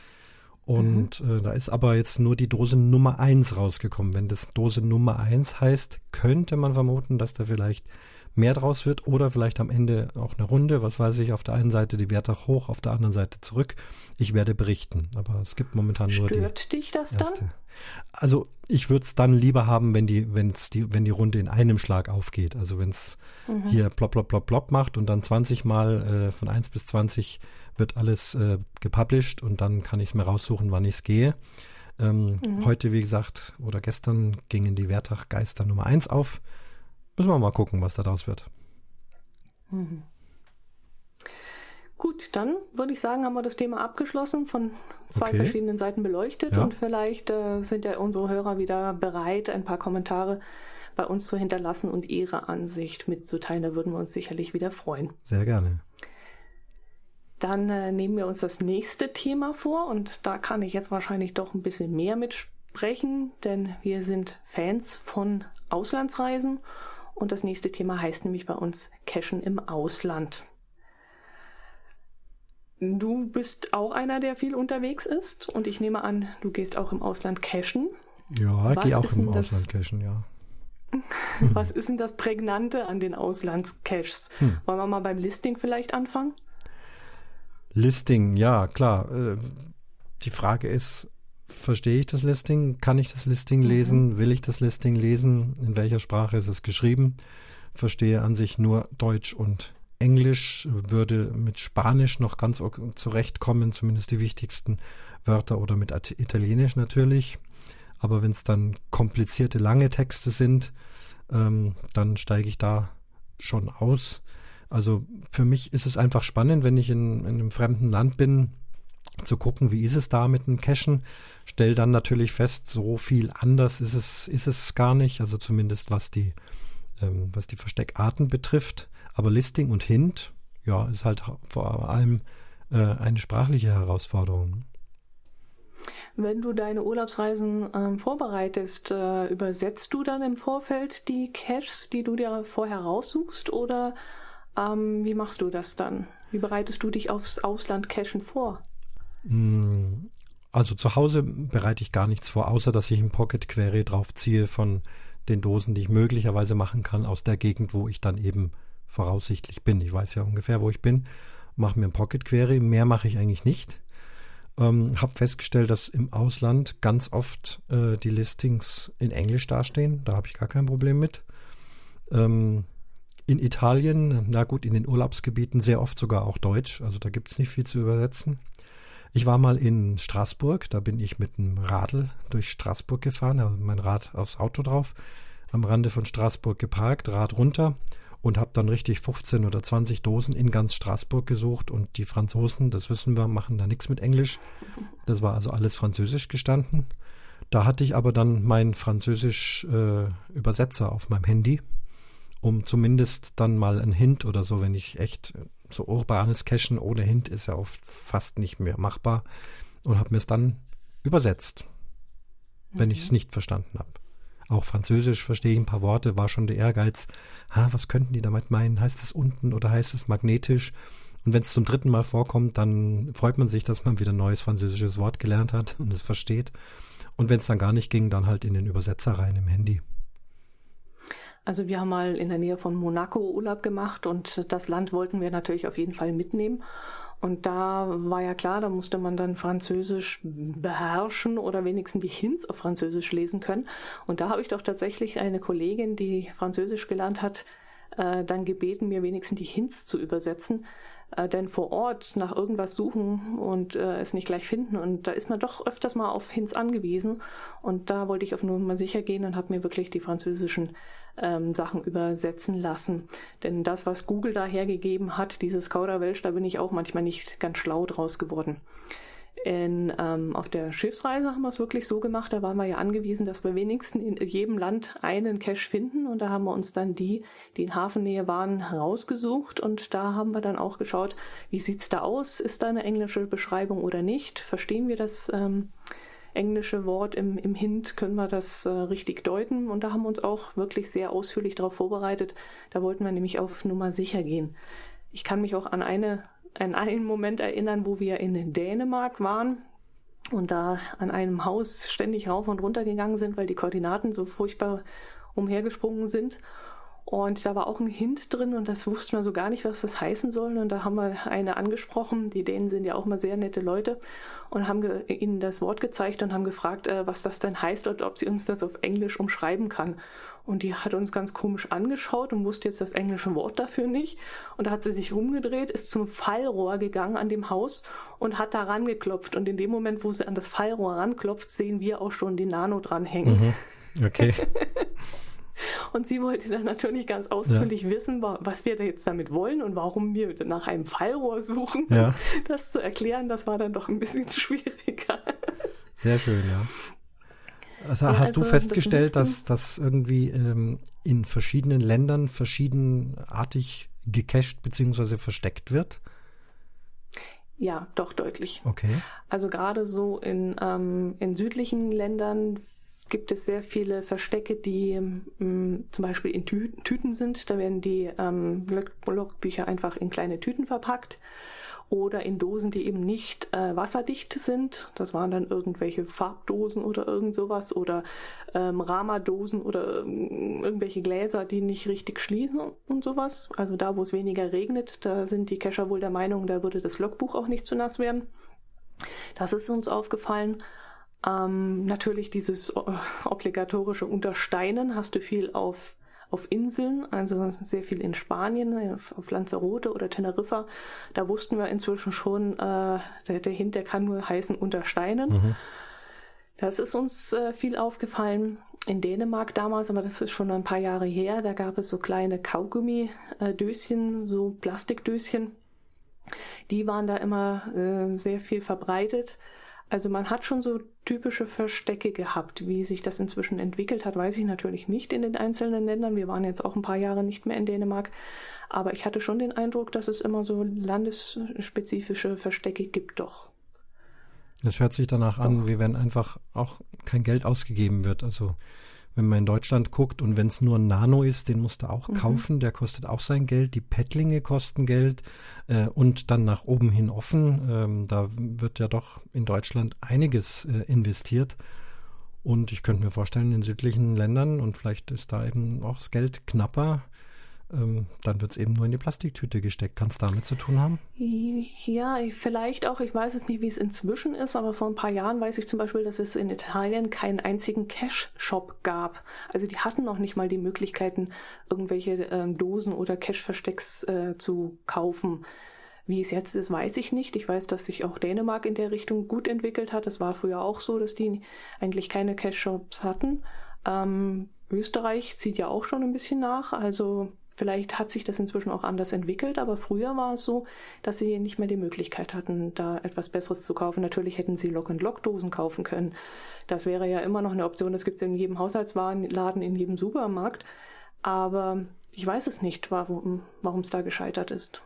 Und mhm. äh, da ist aber jetzt nur die Dose Nummer eins rausgekommen. Wenn das Dose Nummer eins heißt, könnte man vermuten, dass da vielleicht mehr draus wird oder vielleicht am Ende auch eine Runde, was weiß ich, auf der einen Seite die Wertach hoch, auf der anderen Seite zurück. Ich werde berichten, aber es gibt momentan nur die Stört dich das erste. Dann? Also ich würde es dann lieber haben, wenn die, wenn's die, wenn die Runde in einem Schlag aufgeht. Also wenn es mhm. hier plopp, plopp, plopp, plopp macht und dann zwanzig Mal äh, von eins bis zwanzig wird alles äh, gepublished und dann kann ich es mir raussuchen, wann ich es gehe. Ähm, mhm. Heute, wie gesagt, oder gestern gingen die Wertach-Geister Nummer eins auf. Müssen wir mal gucken, was da draus wird. Mhm. Gut, dann würde ich sagen, haben wir das Thema abgeschlossen, von zwei okay. verschiedenen Seiten beleuchtet ja. und vielleicht äh, sind ja unsere Hörer wieder bereit, ein paar Kommentare bei uns zu hinterlassen und ihre Ansicht mitzuteilen. Da würden wir uns sicherlich wieder freuen. Sehr gerne. Dann äh, nehmen wir uns das nächste Thema vor und da kann ich jetzt wahrscheinlich doch ein bisschen mehr mitsprechen, denn wir sind Fans von Auslandsreisen und das nächste Thema heißt nämlich bei uns Cachen im Ausland. Du bist auch einer, der viel unterwegs ist und ich nehme an, du gehst auch im Ausland cachen. Ja, ich gehe auch im Ausland cachen, ja. Was ist denn das Prägnante an den Auslandscaches? Hm. Wollen wir mal beim Listing vielleicht anfangen? Listing, ja, klar. Die Frage ist, verstehe ich das Listing? Kann ich das Listing lesen? Mhm. Will ich das Listing lesen? In welcher Sprache ist es geschrieben? Verstehe an sich nur Deutsch und Englisch, würde mit Spanisch noch ganz zurechtkommen, zumindest die wichtigsten Wörter, oder mit Italienisch natürlich. Aber wenn es dann komplizierte, lange Texte sind, ähm, dann steige ich da schon aus. Also für mich ist es einfach spannend, wenn ich in, in einem fremden Land bin, zu gucken, wie ist es da mit dem Cachen. Stell dann natürlich fest, so viel anders ist es, ist es gar nicht, also zumindest was die, ähm, was die Versteckarten betrifft. Aber Listing und Hint, ja, ist halt vor allem äh, eine sprachliche Herausforderung. Wenn du deine Urlaubsreisen ähm, vorbereitest, äh, übersetzt du dann im Vorfeld die Caches, die du dir vorher raussuchst, oder ähm, wie machst du das dann? Wie bereitest du dich aufs Ausland Cachen vor? Also zu Hause bereite ich gar nichts vor, außer dass ich ein Pocket Query draufziehe von den Dosen, die ich möglicherweise machen kann aus der Gegend, wo ich dann eben voraussichtlich bin. Ich weiß ja ungefähr, wo ich bin, mache mir ein Pocket Query, mehr mache ich eigentlich nicht. Ähm, habe festgestellt, dass im Ausland ganz oft äh, die Listings in Englisch dastehen, da habe ich gar kein Problem mit. Ähm, in Italien, na gut, in den Urlaubsgebieten sehr oft sogar auch Deutsch, also da gibt es nicht viel zu übersetzen. Ich war mal in Straßburg, da bin ich mit einem Radl durch Straßburg gefahren, habe mein Rad aufs Auto drauf, am Rande von Straßburg geparkt, Rad runter und habe dann richtig fünfzehn oder zwanzig Dosen in ganz Straßburg gesucht, und die Franzosen, das wissen wir, machen da nichts mit Englisch. Das war also alles Französisch gestanden. Da hatte ich aber dann meinen Französisch-Übersetzer äh, auf meinem Handy, um zumindest dann mal ein Hint oder so, wenn ich echt so urbanes Cachen ohne Hint ist ja oft fast nicht mehr machbar, und habe mir es dann übersetzt, mhm. wenn ich es nicht verstanden habe. Auch Französisch verstehe ich ein paar Worte, war schon der Ehrgeiz, ha, was könnten die damit meinen? Heißt es unten oder heißt es magnetisch? Und wenn es zum dritten Mal vorkommt, dann freut man sich, dass man wieder ein neues französisches Wort gelernt hat und es versteht. Und wenn es dann gar nicht ging, dann halt in den Übersetzer rein im Handy. Also wir haben mal in der Nähe von Monaco Urlaub gemacht, und das Land wollten wir natürlich auf jeden Fall mitnehmen. Und da war ja klar, da musste man dann Französisch beherrschen oder wenigstens die Hints auf Französisch lesen können. Und da habe ich doch tatsächlich eine Kollegin, die Französisch gelernt hat, äh, dann gebeten, mir wenigstens die Hints zu übersetzen. Äh, denn vor Ort nach irgendwas suchen und äh, es nicht gleich finden. Und da ist man doch öfters mal auf Hints angewiesen. Und da wollte ich auf Nummer sicher gehen und habe mir wirklich die französischen ähm, Sachen übersetzen lassen. Denn das, was Google da hergegeben hat, dieses Kauderwelsch, da bin ich auch manchmal nicht ganz schlau draus geworden. In, ähm, auf der Schiffsreise haben wir es wirklich so gemacht, da waren wir ja angewiesen, dass wir wenigstens in jedem Land einen Cache finden, und da haben wir uns dann die, die in Hafennähe waren, rausgesucht, und da haben wir dann auch geschaut, wie sieht's da aus, ist da eine englische Beschreibung oder nicht, verstehen wir das ähm, englische Wort im, im Hint, können wir das äh, richtig deuten, und da haben wir uns auch wirklich sehr ausführlich darauf vorbereitet, da wollten wir nämlich auf Nummer sicher gehen. Ich kann mich auch an eine an einen Moment erinnern, wo wir in Dänemark waren und da an einem Haus ständig rauf und runter gegangen sind, weil die Koordinaten so furchtbar umhergesprungen sind. Und da war auch ein Hint drin, und das wussten wir so gar nicht, was das heißen soll. Und da haben wir eine angesprochen, die Dänen sind ja auch mal sehr nette Leute, und haben ge- ihnen das Wort gezeigt und haben gefragt, äh, was das denn heißt und ob sie uns das auf Englisch umschreiben kann. Und die hat uns ganz komisch angeschaut und wusste jetzt das englische Wort dafür nicht. Und da hat sie sich rumgedreht, ist zum Fallrohr gegangen an dem Haus und hat da rangeklopft. Und in dem Moment, wo sie an das Fallrohr ranklopft, sehen wir auch schon den Nano dranhängen. Mhm. Okay. Und sie wollte dann natürlich ganz ausführlich ja. wissen, was wir da jetzt damit wollen und warum wir nach einem Fallrohr suchen. Ja. Das zu erklären, das war dann doch ein bisschen schwieriger. Sehr schön, ja. Also hast also, du festgestellt, das dass, dass irgendwie ähm, in verschiedenen Ländern verschiedenartig gecached bzw. versteckt wird? Ja, doch deutlich. Okay. Also gerade so in, ähm, in südlichen Ländern gibt es sehr viele Verstecke, die ähm, zum Beispiel in Tü- Tüten sind. Da werden die ähm, Logbücher einfach in kleine Tüten verpackt. Oder in Dosen, die eben nicht äh, wasserdicht sind. Das waren dann irgendwelche Farbdosen oder irgend sowas. Oder ähm, Rama-Dosen oder ähm, irgendwelche Gläser, die nicht richtig schließen und sowas. Also da, wo es weniger regnet, da sind die Cacher wohl der Meinung, da würde das Logbuch auch nicht zu nass werden. Das ist uns aufgefallen. Ähm, natürlich dieses obligatorische Untersteinen hast du viel auf, auf Inseln, also sehr viel in Spanien, auf, auf Lanzarote oder Teneriffa. Da wussten wir inzwischen schon, äh, der, der Hint, der kann nur heißen Untersteinen. Mhm. Das ist uns äh, viel aufgefallen. In Dänemark damals, aber das ist schon ein paar Jahre her, da gab es so kleine Kaugummi-Döschen, so Plastikdöschen. Die waren da immer äh, sehr viel verbreitet. Also man hat schon so typische Verstecke gehabt. Wie sich das inzwischen entwickelt hat, weiß ich natürlich nicht in den einzelnen Ländern. Wir waren jetzt auch ein paar Jahre nicht mehr in Dänemark. Aber ich hatte schon den Eindruck, dass es immer so landesspezifische Verstecke gibt doch. Das hört sich danach an, wie wenn einfach auch kein Geld ausgegeben wird. Also wenn man in Deutschland guckt und wenn es nur ein Nano ist, den musst du auch mhm. kaufen, der kostet auch sein Geld. Die Paddlinge kosten Geld äh, und dann nach oben hin offen. Ähm, da wird ja doch in Deutschland einiges äh, investiert. Und ich könnte mir vorstellen, in südlichen Ländern, und vielleicht ist da eben auch das Geld knapper, Ähm, dann wird es eben nur in die Plastiktüte gesteckt. Kann es damit zu tun haben? Ja, vielleicht auch. Ich weiß es nicht, wie es inzwischen ist, aber vor ein paar Jahren weiß ich zum Beispiel, dass es in Italien keinen einzigen Cash-Shop gab. Also die hatten noch nicht mal die Möglichkeiten, irgendwelche ähm, Dosen oder Cash-Verstecks äh, zu kaufen. Wie es jetzt ist, weiß ich nicht. Ich weiß, dass sich auch Dänemark in der Richtung gut entwickelt hat. Das war früher auch so, dass die eigentlich keine Cash-Shops hatten. Ähm, Österreich zieht ja auch schon ein bisschen nach, also vielleicht hat sich das inzwischen auch anders entwickelt, aber früher war es so, dass sie nicht mehr die Möglichkeit hatten, da etwas Besseres zu kaufen. Natürlich hätten sie Lock-and-Lock-Dosen kaufen können. Das wäre ja immer noch eine Option. Das gibt es in jedem Haushaltswarenladen, in jedem Supermarkt. Aber ich weiß es nicht, warum warum es da gescheitert ist.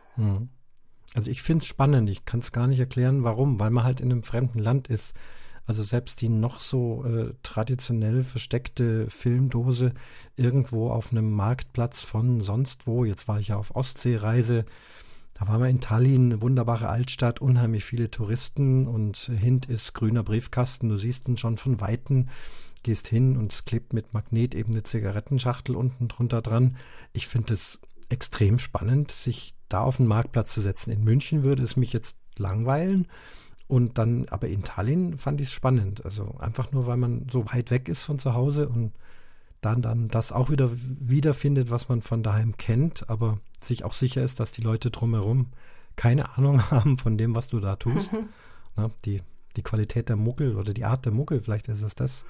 Also ich finde es spannend. Ich kann es gar nicht erklären, warum. Weil man halt in einem fremden Land ist. Also selbst die noch so äh, traditionell versteckte Filmdose irgendwo auf einem Marktplatz von sonst wo. Jetzt war ich ja auf Ostseereise. Da waren wir in Tallinn, eine wunderbare Altstadt, unheimlich viele Touristen und hint ist grüner Briefkasten. Du siehst ihn schon von Weitem, gehst hin und es klebt mit Magnet eben eine Zigarettenschachtel unten drunter dran. Ich finde es extrem spannend, sich da auf den Marktplatz zu setzen. In München würde es mich jetzt langweilen. Und dann, aber in Tallinn fand ich es spannend. Also einfach nur, weil man so weit weg ist von zu Hause und dann, dann das auch wieder wiederfindet, was man von daheim kennt, aber sich auch sicher ist, dass die Leute drumherum keine Ahnung haben von dem, was du da tust. Mhm. Na, die, die Qualität der Muggel oder die Art der Muggel, vielleicht ist es das.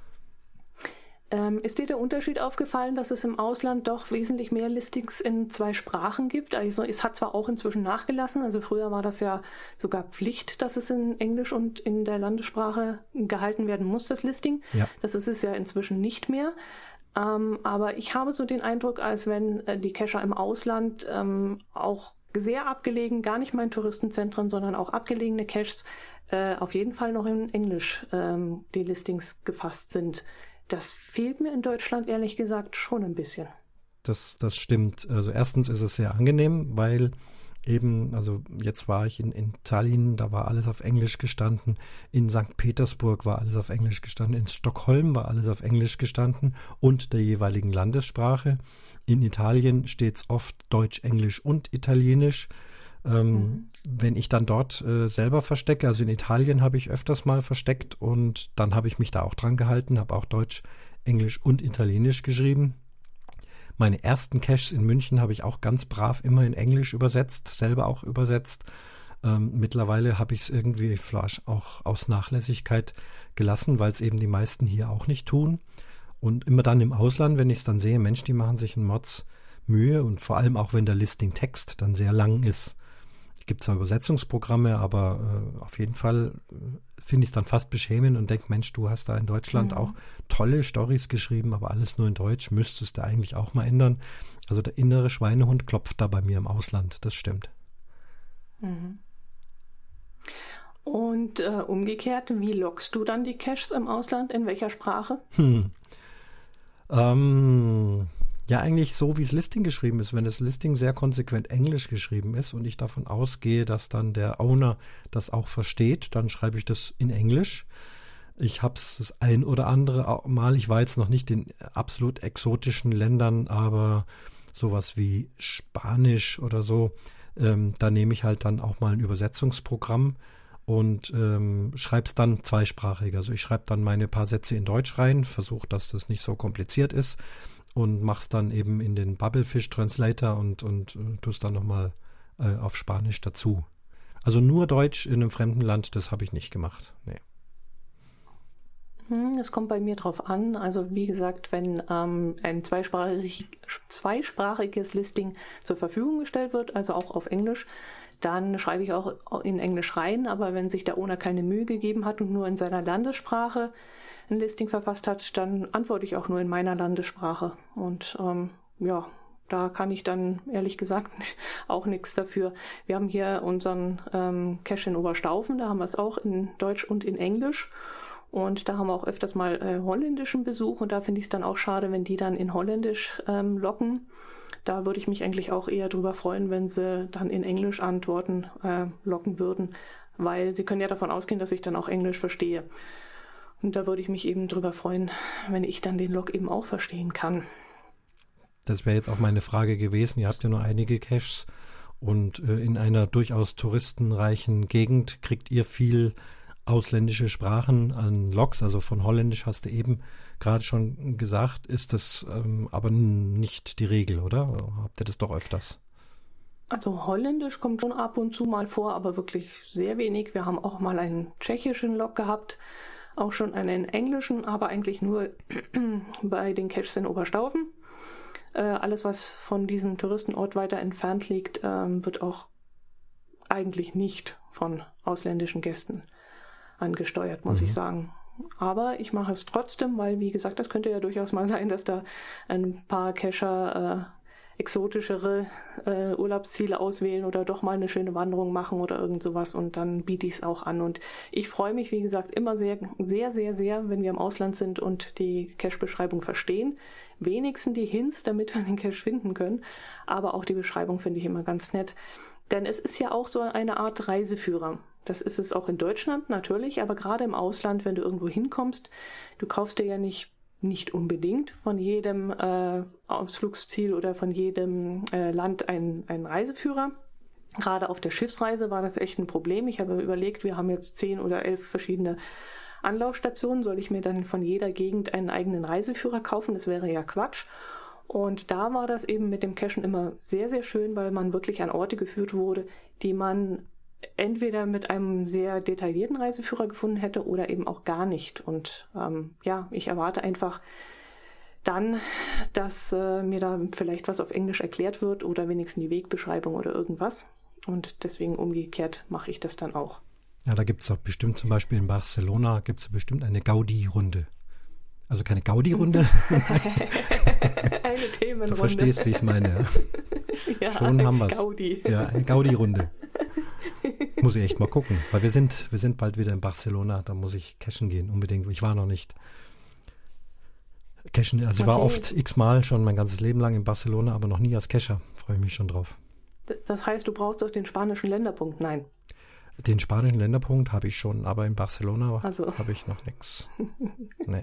Ähm, ist dir der Unterschied aufgefallen, dass es im Ausland doch wesentlich mehr Listings in zwei Sprachen gibt? Also es hat zwar auch inzwischen nachgelassen, also früher war das ja sogar Pflicht, dass es in Englisch und in der Landessprache gehalten werden muss, das Listing. Ja. Das ist es ja inzwischen nicht mehr. Ähm, aber ich habe so den Eindruck, als wenn äh, die Cacher im Ausland ähm, auch sehr abgelegen, gar nicht mal in Touristenzentren, sondern auch abgelegene Caches äh, auf jeden Fall noch in Englisch ähm, die Listings gefasst sind. Das fehlt mir in Deutschland ehrlich gesagt schon ein bisschen. Das, das stimmt. Also erstens ist es sehr angenehm, weil eben, also jetzt war ich in, in Tallinn, da war alles auf Englisch gestanden. In Sankt Petersburg war alles auf Englisch gestanden. In Stockholm war alles auf Englisch gestanden und der jeweiligen Landessprache. In Italien steht es oft Deutsch, Englisch und Italienisch. Ähm, mhm. Wenn ich dann dort äh, selber verstecke, also in Italien habe ich öfters mal versteckt und dann habe ich mich da auch dran gehalten, habe auch Deutsch, Englisch und Italienisch geschrieben. Meine ersten Caches in München habe ich auch ganz brav immer in Englisch übersetzt, selber auch übersetzt. Ähm, mittlerweile habe ich es irgendwie vielleicht auch aus Nachlässigkeit gelassen, weil es eben die meisten hier auch nicht tun. Und immer dann im Ausland, wenn ich es dann sehe, Mensch, die machen sich einen Mods Mühe und vor allem auch, wenn der Listing-Text dann sehr lang ist. Gibt zwar Übersetzungsprogramme, aber äh, auf jeden Fall äh, finde ich es dann fast beschämend und denke, Mensch, du hast da in Deutschland mhm. auch tolle Storys geschrieben, aber alles nur in Deutsch, müsstest du eigentlich auch mal ändern. Also der innere Schweinehund klopft da bei mir im Ausland, das stimmt. Mhm. Und äh, umgekehrt, wie loggst du dann die Caches im Ausland? In welcher Sprache? Hm. Ähm... Ja, eigentlich so, wie das Listing geschrieben ist. Wenn das Listing sehr konsequent Englisch geschrieben ist und ich davon ausgehe, dass dann der Owner das auch versteht, dann schreibe ich das in Englisch. Ich habe es das ein oder andere Mal, ich war jetzt noch nicht in absolut exotischen Ländern, aber sowas wie Spanisch oder so, ähm, da nehme ich halt dann auch mal ein Übersetzungsprogramm und ähm, schreibe es dann zweisprachig. Also ich schreibe dann meine paar Sätze in Deutsch rein, versuche, dass das nicht so kompliziert ist und mache es dann eben in den Bubblefish Translator und, und äh, tue es dann nochmal äh, auf Spanisch dazu. Also nur Deutsch in einem fremden Land, das habe ich nicht gemacht. Nee. Das kommt bei mir drauf an. Also wie gesagt, wenn ähm, ein zweisprachig, zweisprachiges Listing zur Verfügung gestellt wird, also auch auf Englisch, dann schreibe ich auch in Englisch rein. Aber wenn sich der Owner keine Mühe gegeben hat und nur in seiner Landessprache ein Listing verfasst hat, dann antworte ich auch nur in meiner Landessprache. Und ähm, ja, da kann ich dann ehrlich gesagt auch nichts dafür. Wir haben hier unseren ähm, Cache in Oberstaufen, da haben wir es auch in Deutsch und in Englisch. Und da haben wir auch öfters mal äh, holländischen Besuch und da finde ich es dann auch schade, wenn die dann in Holländisch ähm, locken. Da würde ich mich eigentlich auch eher drüber freuen, wenn sie dann in Englisch Antworten äh, locken würden, weil sie können ja davon ausgehen, dass ich dann auch Englisch verstehe. Und da würde ich mich eben drüber freuen, wenn ich dann den Log eben auch verstehen kann. Das wäre jetzt auch meine Frage gewesen. Ihr habt ja nur einige Caches und äh, in einer durchaus touristenreichen Gegend kriegt ihr viel ausländische Sprachen an Logs, also von Holländisch hast du eben gerade schon gesagt, ist das ähm, aber nicht die Regel, oder? Habt ihr das doch öfters? Also Holländisch kommt schon ab und zu mal vor, aber wirklich sehr wenig. Wir haben auch mal einen tschechischen Log gehabt, auch schon einen englischen, aber eigentlich nur bei den Caches in Oberstaufen. Äh, alles, was von diesem Touristenort weiter entfernt liegt, ähm, wird auch eigentlich nicht von ausländischen Gästen angesteuert, muss mhm. ich sagen. Aber ich mache es trotzdem, weil, wie gesagt, das könnte ja durchaus mal sein, dass da ein paar Cacher äh, exotischere äh, Urlaubsziele auswählen oder doch mal eine schöne Wanderung machen oder irgend sowas und dann biete ich es auch an. Und ich freue mich, wie gesagt, immer sehr, sehr, sehr, sehr, wenn wir im Ausland sind und die Cache-Beschreibung verstehen. Wenigstens die Hints, damit wir den Cache finden können. Aber auch die Beschreibung finde ich immer ganz nett. Denn es ist ja auch so eine Art Reiseführer. Das ist es auch in Deutschland natürlich, aber gerade im Ausland, wenn du irgendwo hinkommst, du kaufst dir ja nicht, nicht unbedingt von jedem äh, Ausflugsziel oder von jedem äh, Land einen, einen Reiseführer. Gerade auf der Schiffsreise war das echt ein Problem. Ich habe überlegt, wir haben jetzt zehn oder elf verschiedene Anlaufstationen. Soll ich mir dann von jeder Gegend einen eigenen Reiseführer kaufen? Das wäre ja Quatsch. Und da war das eben mit dem Cachen immer sehr, sehr schön, weil man wirklich an Orte geführt wurde, die man entweder mit einem sehr detaillierten Reiseführer gefunden hätte oder eben auch gar nicht. Und ähm, ja, ich erwarte einfach dann, dass äh, mir da vielleicht was auf Englisch erklärt wird oder wenigstens die Wegbeschreibung oder irgendwas. Und deswegen umgekehrt mache ich das dann auch. Ja, da gibt es doch bestimmt zum Beispiel in Barcelona gibt es bestimmt eine Gaudi-Runde. Also keine Gaudi-Runde, sondern eine Themenrunde. Du verstehst, wie ich es meine. Ja, schon haben wir es. Ja, eine Gaudi-Runde. Muss ich echt mal gucken, weil wir sind, wir sind bald wieder in Barcelona, da muss ich cashen gehen, unbedingt. Ich war noch nicht cashen, also okay. Ich war oft x-mal schon mein ganzes Leben lang in Barcelona, aber noch nie als Cacher. Freue ich mich schon drauf. Das heißt, du brauchst doch den spanischen Länderpunkt? Nein. Den spanischen Länderpunkt habe ich schon, aber in Barcelona also. habe ich noch nichts. Nee.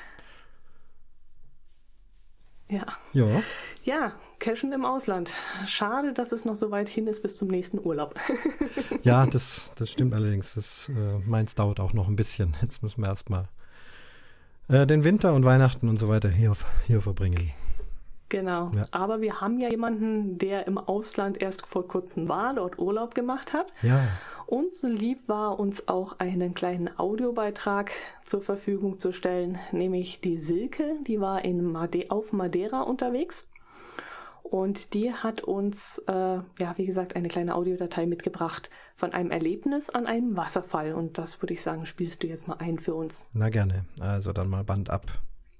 Ja. Ja. Ja, Cashen im Ausland. Schade, dass es noch so weit hin ist bis zum nächsten Urlaub. Ja, das, das stimmt allerdings. Das, äh, meins dauert auch noch ein bisschen. Jetzt müssen wir erstmal äh, den Winter und Weihnachten und so weiter hier, hier verbringen. Genau. Ja. Aber wir haben ja jemanden, der im Ausland erst vor kurzem war, dort Urlaub gemacht hat. Ja. Und so lieb war, uns auch einen kleinen Audiobeitrag zur Verfügung zu stellen, nämlich die Silke, die war in Made- auf Madeira unterwegs und die hat uns, äh, ja wie gesagt, eine kleine Audiodatei mitgebracht von einem Erlebnis an einem Wasserfall und das würde ich sagen, spielst du jetzt mal ein für uns. Na gerne, also dann mal Band ab.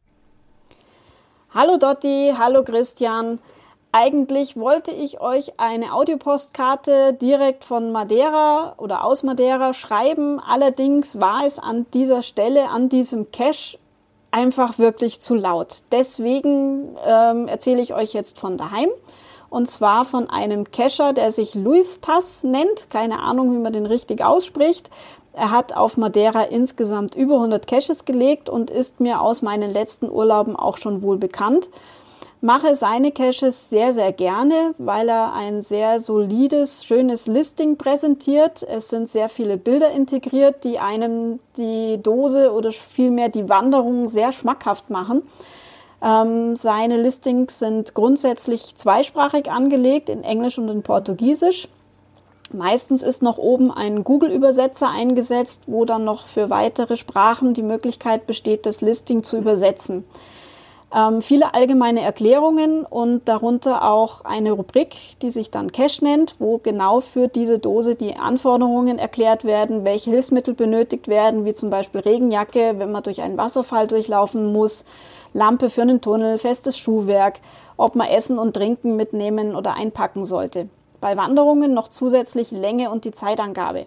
Hallo Dotti, hallo Christian. Eigentlich wollte ich euch eine Audiopostkarte direkt von Madeira oder aus Madeira schreiben. Allerdings war es an dieser Stelle, an diesem Cache, einfach wirklich zu laut. Deswegen ähm, erzähle ich euch jetzt von daheim. Und zwar von einem Cacher, der sich Luis Tass nennt. Keine Ahnung, wie man den richtig ausspricht. Er hat auf Madeira insgesamt über hundert Caches gelegt und ist mir aus meinen letzten Urlauben auch schon wohl bekannt. mache seine Caches sehr, sehr gerne, weil er ein sehr solides, schönes Listing präsentiert. Es sind sehr viele Bilder integriert, die einem die Dose oder vielmehr die Wanderung sehr schmackhaft machen. Ähm, seine Listings sind grundsätzlich zweisprachig angelegt, in Englisch und in Portugiesisch. Meistens ist noch oben ein Google-Übersetzer eingesetzt, wo dann noch für weitere Sprachen die Möglichkeit besteht, das Listing zu übersetzen. Ähm, viele allgemeine Erklärungen und darunter auch eine Rubrik, die sich dann Cache nennt, wo genau für diese Dose die Anforderungen erklärt werden, welche Hilfsmittel benötigt werden, wie zum Beispiel Regenjacke, wenn man durch einen Wasserfall durchlaufen muss, Lampe für einen Tunnel, festes Schuhwerk, ob man Essen und Trinken mitnehmen oder einpacken sollte. Bei Wanderungen noch zusätzlich Länge und die Zeitangabe.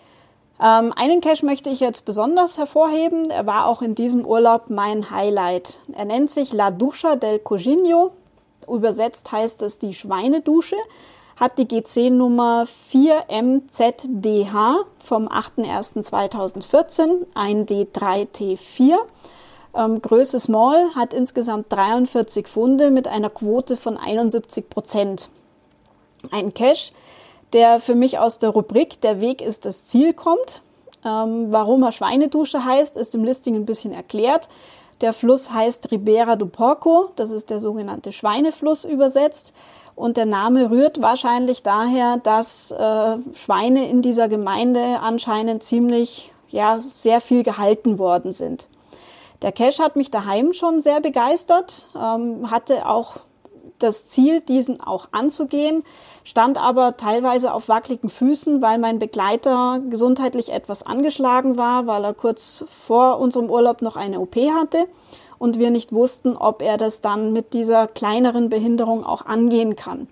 Ähm, einen Cache möchte ich jetzt besonders hervorheben. Er war auch in diesem Urlaub mein Highlight. Er nennt sich La Ducha del Cojinho. Übersetzt heißt es die Schweinedusche. Hat die G C-Nummer vier M Z D H vom achter erster zweitausendvierzehn, ein D drei T vier. Ähm, Größe Small, hat insgesamt dreiundvierzig Funde mit einer Quote von einundsiebzig Prozent. Ein Cache, der für mich aus der Rubrik Der Weg ist das Ziel kommt. Ähm, warum er Schweinedusche heißt, ist im Listing ein bisschen erklärt. Der Fluss heißt Ribeira do Porco, das ist der sogenannte Schweinefluss übersetzt. Und der Name rührt wahrscheinlich daher, dass äh, Schweine in dieser Gemeinde anscheinend ziemlich, ja, sehr viel gehalten worden sind. Der Cache hat mich daheim schon sehr begeistert, ähm, hatte auch das Ziel, diesen auch anzugehen, stand aber teilweise auf wackeligen Füßen, weil mein Begleiter gesundheitlich etwas angeschlagen war, weil er kurz vor unserem Urlaub noch eine O P hatte und wir nicht wussten, ob er das dann mit dieser kleineren Behinderung auch angehen kann.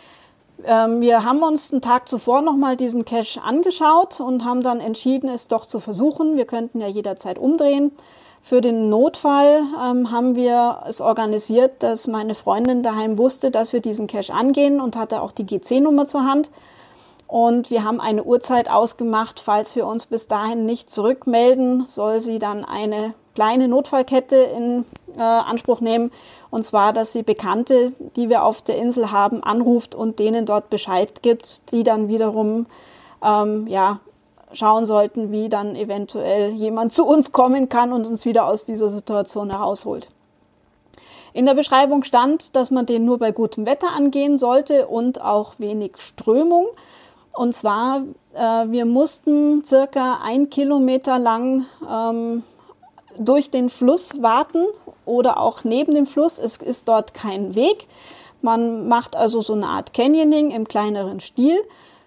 Ähm, wir haben uns einen Tag zuvor nochmal diesen Cache angeschaut und haben dann entschieden, es doch zu versuchen. Wir könnten ja jederzeit umdrehen. Für den Notfall ähm, haben wir es organisiert, dass meine Freundin daheim wusste, dass wir diesen Cache angehen und hatte auch die G C-Nummer zur Hand. Und wir haben eine Uhrzeit ausgemacht, falls wir uns bis dahin nicht zurückmelden, soll sie dann eine kleine Notfallkette in äh, Anspruch nehmen. Und zwar, dass sie Bekannte, die wir auf der Insel haben, anruft und denen dort Bescheid gibt, die dann wiederum ähm, ja, schauen sollten, wie dann eventuell jemand zu uns kommen kann und uns wieder aus dieser Situation herausholt. In der Beschreibung stand, dass man den nur bei gutem Wetter angehen sollte und auch wenig Strömung. Und zwar, äh, wir mussten circa ein Kilometer lang ähm, durch den Fluss warten oder auch neben dem Fluss. Es ist dort kein Weg. Man macht also so eine Art Canyoning im kleineren Stil.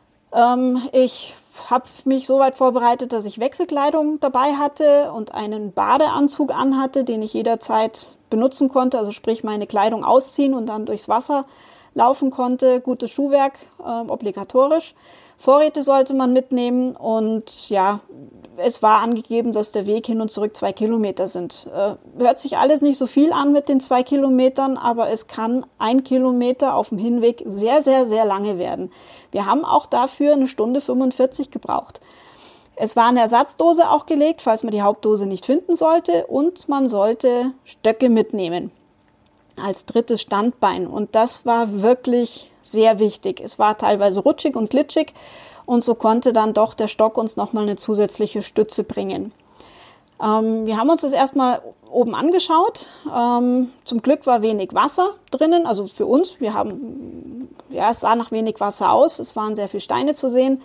Ähm, ich habe mich so weit vorbereitet, dass ich Wechselkleidung dabei hatte und einen Badeanzug anhatte, den ich jederzeit benutzen konnte, also sprich meine Kleidung ausziehen und dann durchs Wasser laufen konnte. Gutes Schuhwerk, äh, obligatorisch. Vorräte sollte man mitnehmen und ja, es war angegeben, dass der Weg hin und zurück zwei Kilometer sind. Äh, hört sich alles nicht so viel an mit den zwei Kilometern, aber es kann ein Kilometer auf dem Hinweg sehr, sehr, sehr lange werden. Wir haben auch dafür eine Stunde fünfundvierzig gebraucht. Es war eine Ersatzdose auch gelegt, falls man die Hauptdose nicht finden sollte, und man sollte Stöcke mitnehmen als drittes Standbein. Und das war wirklich sehr wichtig. Es war teilweise rutschig und glitschig und so konnte dann doch der Stock uns nochmal eine zusätzliche Stütze bringen. Ähm, wir haben uns das erstmal oben angeschaut. Ähm, zum Glück war wenig Wasser drinnen, also für uns. Wir haben, ja, es sah nach wenig Wasser aus. Es waren sehr viele Steine zu sehen.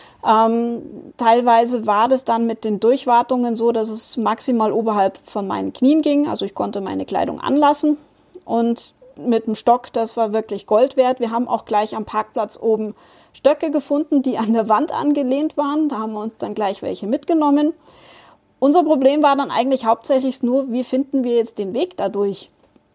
Ähm, teilweise war das dann mit den Durchwartungen so, dass es maximal oberhalb von meinen Knien ging. Also ich konnte meine Kleidung anlassen. Und mit dem Stock, das war wirklich Gold wert. Wir haben auch gleich am Parkplatz oben Stöcke gefunden, die an der Wand angelehnt waren. Da haben wir uns dann gleich welche mitgenommen. Unser Problem war dann eigentlich hauptsächlich nur, wie finden wir jetzt den Weg dadurch?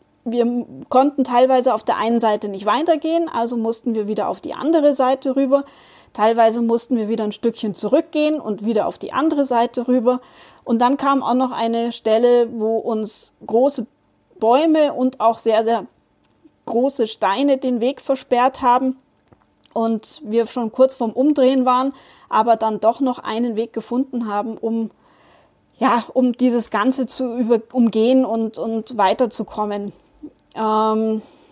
Wir konnten teilweise auf der einen Seite nicht weitergehen, also mussten wir wieder auf die andere Seite rüber. Teilweise mussten wir wieder ein Stückchen zurückgehen und wieder auf die andere Seite rüber. Und dann kam auch noch eine Stelle, wo uns große Bäume und auch sehr, sehr große Steine den Weg versperrt haben und wir schon kurz vorm Umdrehen waren, aber dann doch noch einen Weg gefunden haben, um, ja, um dieses Ganze zu über, umgehen und, und weiterzukommen. Ähm,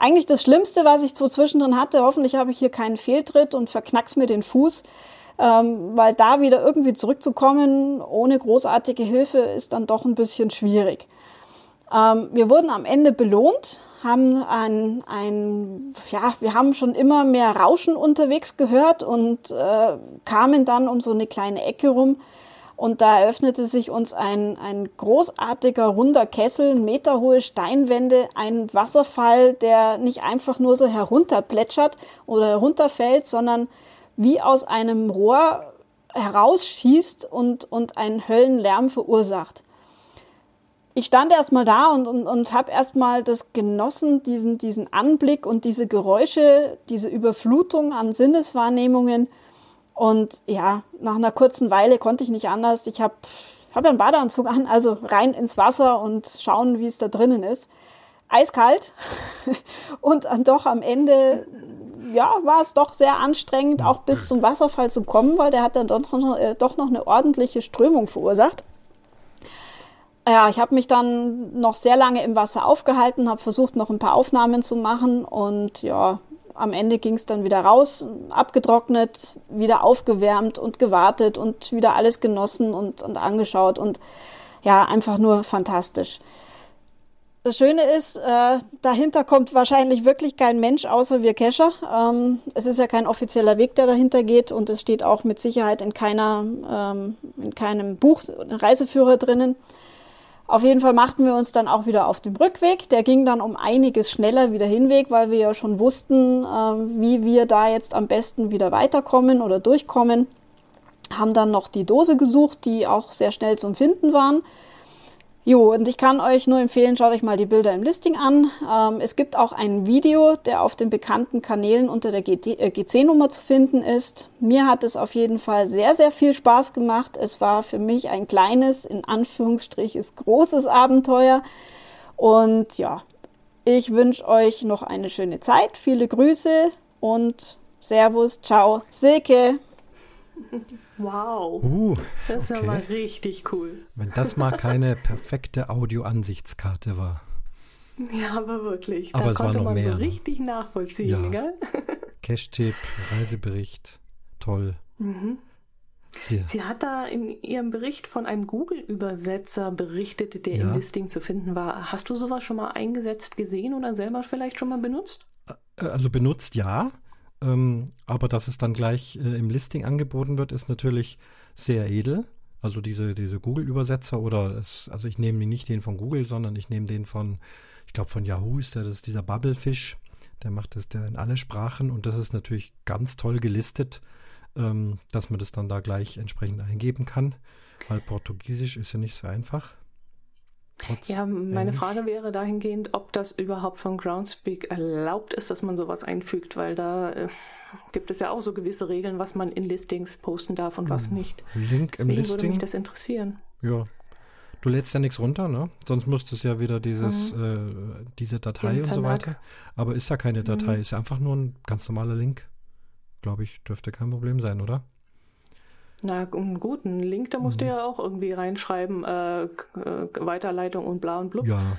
eigentlich das Schlimmste, was ich so zwischendrin hatte. Hoffentlich habe ich hier keinen Fehltritt und verknack's mir den Fuß, ähm, weil da wieder irgendwie zurückzukommen ohne großartige Hilfe ist dann doch ein bisschen schwierig. Ähm, wir wurden am Ende belohnt, haben ein, ein, ja, wir haben schon immer mehr Rauschen unterwegs gehört und äh, kamen dann um so eine kleine Ecke rum. Und da eröffnete sich uns ein, ein großartiger, runder Kessel, meterhohe Steinwände, ein Wasserfall, der nicht einfach nur so herunterplätschert oder herunterfällt, sondern wie aus einem Rohr herausschießt und, und einen Höllenlärm verursacht. Ich stand erstmal da und, und, und habe erstmal das genossen, diesen, diesen Anblick und diese Geräusche, diese Überflutung an Sinneswahrnehmungen. Und ja, nach einer kurzen Weile konnte ich nicht anders. Ich habe hab ja einen Badeanzug an, also rein ins Wasser und schauen, wie es da drinnen ist. Eiskalt und dann doch am Ende, ja, war es doch sehr anstrengend, auch bis zum Wasserfall zu kommen, weil der hat dann doch noch, äh, doch noch eine ordentliche Strömung verursacht. Ja, ich habe mich dann noch sehr lange im Wasser aufgehalten, habe versucht, noch ein paar Aufnahmen zu machen und ja, am Ende ging es dann wieder raus, abgetrocknet, wieder aufgewärmt und gewartet und wieder alles genossen und, und angeschaut und ja, einfach nur fantastisch. Das Schöne ist, äh, dahinter kommt wahrscheinlich wirklich kein Mensch außer wir Kescher. Ähm, es ist ja kein offizieller Weg, der dahinter geht und es steht auch mit Sicherheit in keiner, ähm, in keinem Buch, Reiseführer drinnen. Auf jeden Fall machten wir uns dann auch wieder auf den Rückweg. Der ging dann um einiges schneller wieder hinweg, weil wir ja schon wussten, äh, wie wir da jetzt am besten wieder weiterkommen oder durchkommen. Haben dann noch die Dose gesucht, die auch sehr schnell zum Finden waren. Jo, und ich kann euch nur empfehlen, schaut euch mal die Bilder im Listing an. Ähm, es gibt auch ein Video, der auf den bekannten Kanälen unter der G C-Nummer zu finden ist. Mir hat es auf jeden Fall sehr, sehr viel Spaß gemacht. Es war für mich ein kleines, in Anführungsstrichen, großes Abenteuer. Und ja, ich wünsche euch noch eine schöne Zeit. Viele Grüße und Servus, ciao, Silke. Wow, uh, das ist okay. aber richtig cool. Wenn das mal keine perfekte Audio-Ansichtskarte war. Ja, aber wirklich. Aber da es war konnte noch man mehr. so richtig nachvollziehen, Ja. gell? Cache-Tipp, Reisebericht, toll. Mhm. Sie, Sie hat da in ihrem Bericht von einem Google-Übersetzer berichtet, der Ja. im Listing zu finden war. Hast du sowas schon mal eingesetzt, gesehen oder selber vielleicht schon mal benutzt? also benutzt ja, ähm, aber dass es dann gleich äh, im Listing angeboten wird, ist natürlich sehr edel. Also diese, diese Google-Übersetzer oder, es, also ich nehme nicht den von Google, sondern ich nehme den von, ich glaube von Yahoo ist der, das ist dieser Bubblefish, der macht das der in alle Sprachen und das ist natürlich ganz toll gelistet, ähm, dass man das dann da gleich entsprechend eingeben kann, weil Portugiesisch ist ja nicht so einfach. Trotz Ja, meine Englisch. Frage wäre dahingehend, ob das überhaupt von Groundspeak erlaubt ist, dass man sowas einfügt, weil da äh, gibt es ja auch so gewisse Regeln, was man in Listings posten darf und was nicht. Link im Deswegen würde Listing. mich das interessieren. Ja. Du lädst ja nichts runter, ne? Sonst müsstest du ja wieder dieses, Mhm. äh, diese Datei Den und so Vermerk. weiter. Aber ist ja keine Datei, Mhm. ist ja einfach nur ein ganz normaler Link. Glaube ich, dürfte kein Problem sein, oder? Na, einen guten Link, da musst du Mhm. ja auch irgendwie reinschreiben, äh, k- äh, Weiterleitung und bla und blub. Ja.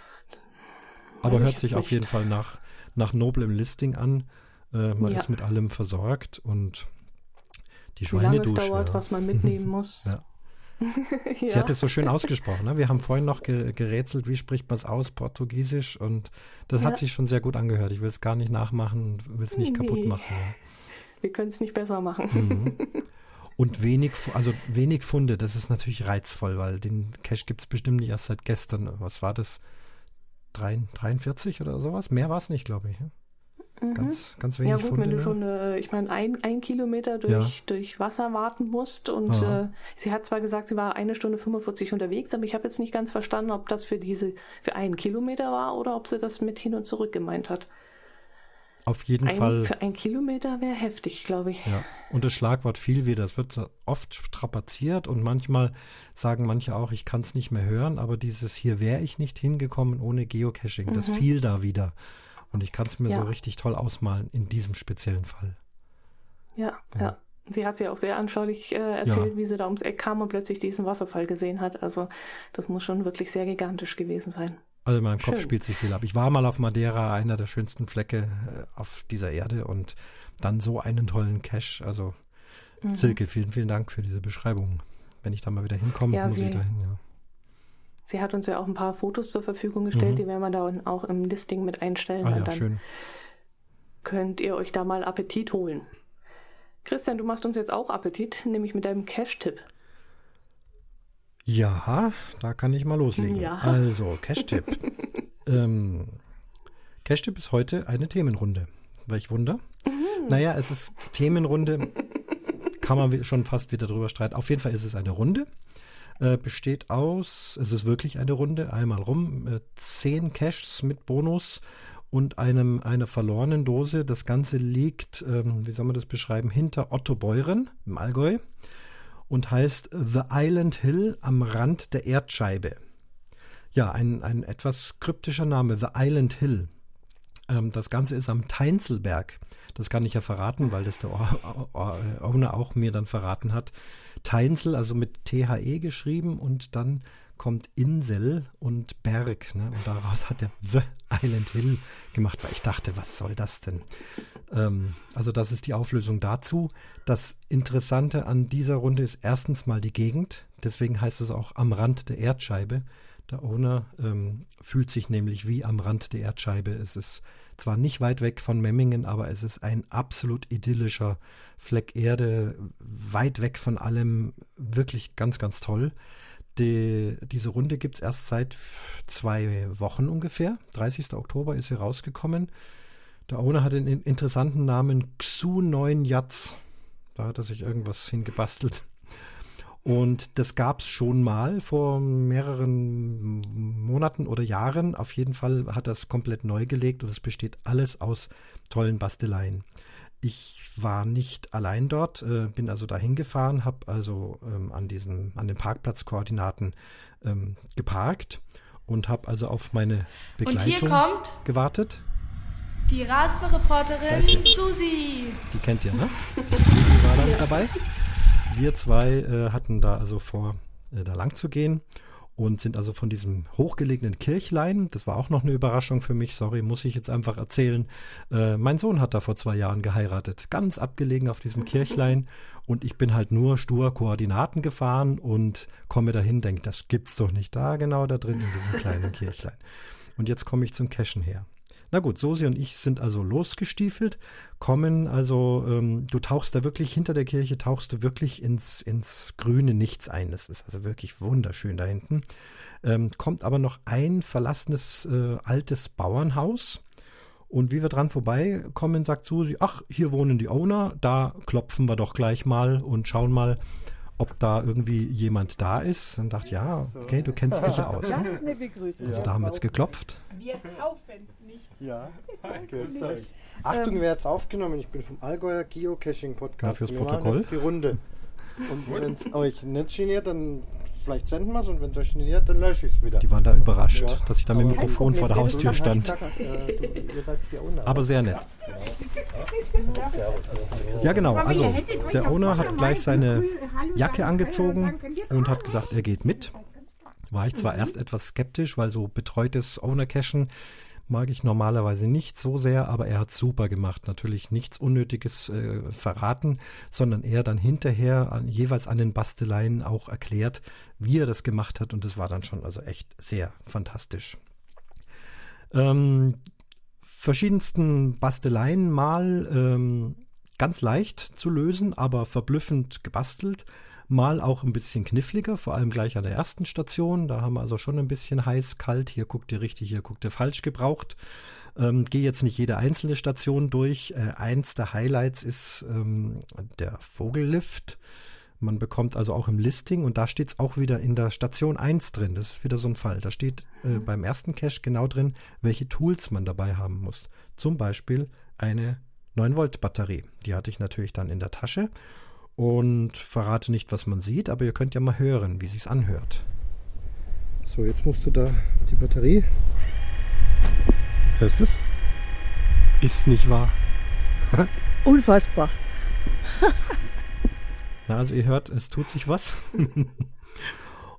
Aber Weiß hört ich sich jetzt auf jeden nicht. Fall nach, nach noblem Listing an. Äh, man Ja. ist mit allem versorgt und die Wie lange es Schweinedusche. dauert, ja. was man mitnehmen muss. Ja. Ja. Sie hat es so schön ausgesprochen. Ne? Wir haben vorhin noch ge gerätselt, wie spricht man es aus, Portugiesisch. Und das Ja. hat sich schon sehr gut angehört. Ich will es gar nicht nachmachen und will es nicht kaputt Nee. machen. Ja. Wir können es nicht besser machen. Mhm. Und wenig, Fu- also wenig Funde, das ist natürlich reizvoll, weil den Cache gibt es bestimmt nicht erst seit gestern. Was war das? Drei- dreiundvierzig oder sowas? Mehr war es nicht, glaube ich. ne? Mhm. Ganz, ganz wenig Ja gut, Funde. wenn du mehr. schon, äh, ich meine, ein, ein Kilometer durch, Ja. durch Wasser warten musst und Aha. äh, sie hat zwar gesagt, sie war eine Stunde fünfundvierzig unterwegs, aber ich habe jetzt nicht ganz verstanden, ob das für diese, für einen Kilometer war oder ob sie das mit hin und zurück gemeint hat. Auf jeden Ein, Fall. Für ein Kilometer wäre heftig, glaube ich. Ja. Und das Schlagwort viel wieder. Es wird so oft strapaziert und manchmal sagen manche auch, ich kann es nicht mehr hören, aber dieses hier wäre ich nicht hingekommen ohne Geocaching, das Mhm. fiel da wieder. Und ich kann es mir Ja. so richtig toll ausmalen in diesem speziellen Fall. Ja, Ja. ja. Sie hat ja auch sehr anschaulich äh, erzählt, Ja. wie sie da ums Eck kam und plötzlich diesen Wasserfall gesehen hat. Also das muss schon wirklich sehr gigantisch gewesen sein. Also in meinem Kopf Schön. spielt sich viel ab. Ich war mal auf Madeira, einer der schönsten Flecke äh, auf dieser Erde und dann so einen tollen Cache. Also mhm. Silke, vielen, vielen Dank für diese Beschreibung. Wenn ich da mal wieder hinkomme, ja, muss sie, ich dahin, ja. Sie hat uns ja auch ein paar Fotos zur Verfügung gestellt, mhm. die werden wir da auch im Listing mit einstellen. Ah, ja, und dann schön. könnt ihr euch da mal Appetit holen. Christian, du machst uns jetzt auch Appetit, nämlich mit deinem Cache-Tipp. Ja, da kann ich mal loslegen. Ja. Also, Cache-Tipp. ähm, Cache-Tipp ist heute eine Themenrunde. Welch Wunder. Mhm. Naja, es ist Themenrunde, kann man schon fast wieder drüber streiten. Auf jeden Fall ist es eine Runde. Äh, besteht aus, es ist wirklich eine Runde, einmal rum, äh, zehn Caches mit Bonus und einem, einer verlorenen Dose. Das Ganze liegt, ähm, wie soll man das beschreiben, hinter Ottobeuren im Allgäu. Und heißt The Island Hill am Rand der Erdscheibe. Ja, ein, ein etwas kryptischer Name, The Island Hill. Ähm, das Ganze ist am Teinzelberg. Das kann ich ja verraten, weil das der Owner auch mir dann verraten hat. Teinzel, also mit T H E geschrieben und dann kommt Insel und Berg. Ne? Und daraus hat er The Island Hill gemacht, weil ich dachte, was soll das denn? Ähm, also das ist die Auflösung dazu. Das Interessante an dieser Runde ist erstens mal die Gegend. Deswegen heißt es auch am Rand der Erdscheibe. Der Owner ähm, fühlt sich nämlich wie am Rand der Erdscheibe. Es ist zwar nicht weit weg von Memmingen, aber es ist ein absolut idyllischer Fleck Erde, weit weg von allem, wirklich ganz, ganz toll. Die, diese Runde gibt es erst seit zwei Wochen ungefähr. dreißigster Oktober ist sie rausgekommen. Der Owner hat den interessanten Namen Xu neun Yats. Da hat er sich irgendwas hingebastelt. Und das gab es schon mal vor mehreren Monaten oder Jahren. Auf jeden Fall hat er es komplett neu gelegt und es besteht alles aus tollen Basteleien. Ich war nicht allein dort, äh, bin also dahin gefahren, habe also ähm, an, diesen, an den Parkplatzkoordinaten ähm, geparkt und habe also auf meine Begleitung und hier kommt gewartet. Die rasende Reporterin Susi. Die kennt ihr, ne? Die war dann dabei. Wir zwei äh, hatten da also vor, äh, da lang zu gehen und sind also von diesem hochgelegenen Kirchlein, das war auch noch eine Überraschung für mich, sorry, muss ich jetzt einfach erzählen. Äh, mein Sohn hat da vor zwei Jahren geheiratet, ganz abgelegen auf diesem Kirchlein und ich bin halt nur stur Koordinaten gefahren und komme dahin, denke, das gibt's doch nicht, da genau da drin in diesem kleinen Kirchlein. Und jetzt komme ich zum Cashen her. Na gut, Susi und ich sind also losgestiefelt, kommen also, ähm, du tauchst da wirklich, hinter der Kirche tauchst du wirklich ins, ins grüne Nichts ein. Das ist also wirklich wunderschön da hinten. Ähm, kommt aber noch ein verlassenes äh, altes Bauernhaus. Und wie wir dran vorbeikommen, sagt Susi, ach, hier wohnen die Owner, da klopfen wir doch gleich mal und schauen mal, ob da irgendwie jemand da ist. Dann dachte ich, ja, okay, du kennst dich ja aus. Das ist eine Begrüßung. Also da haben wir jetzt geklopft. Wir kaufen nichts. Ja, Achtung, wer jetzt aufgenommen? Ich bin vom Allgäuer Geocaching-Podcast. Ja, fürs wir Protokoll. machen jetzt die Runde. Und wenn es euch nicht geniert, dann vielleicht senden wir es und wenn es euch geniert, dann lösche ich es wieder. Die waren da überrascht, Ja. dass ich da mit dem Aber Mikrofon vor der wenn Haustür du stand. sagst, äh, du, ihr seid die Owner. Aber sehr nett. Ja, genau. Also der Owner hat gleich seine Jacke angezogen und hat gesagt, er geht mit. War ich zwar erst etwas skeptisch, weil so betreutes Owner-Cachen mag ich normalerweise nicht so sehr, aber er hat super gemacht. Natürlich nichts Unnötiges äh, verraten, sondern er dann hinterher an, jeweils an den Basteleien auch erklärt, wie er das gemacht hat. Und das war dann schon also echt sehr fantastisch. Ähm, verschiedensten Basteleien mal ähm, ganz leicht zu lösen, aber verblüffend gebastelt. Mal auch ein bisschen kniffliger, vor allem gleich an der ersten Station. Da haben wir also schon ein bisschen heiß, kalt. Hier guckt ihr richtig, hier guckt ihr falsch gebraucht. Ähm, gehe jetzt nicht jede einzelne Station durch. Äh, eins der Highlights ist ähm, der Vogellift. Man bekommt also auch im Listing und da steht es auch wieder in der Station eins drin. Das ist wieder so ein Fall. Da steht äh, beim ersten Cache genau drin, welche Tools man dabei haben muss. Zum Beispiel eine neun Volt Batterie. Die hatte ich natürlich dann in der Tasche. Und verrate nicht, was man sieht, aber ihr könnt ja mal hören, wie sich's anhört. So, jetzt musst du da die Batterie. Hörst du es? Ist nicht wahr. Unfassbar. Na, also ihr hört, es tut sich was.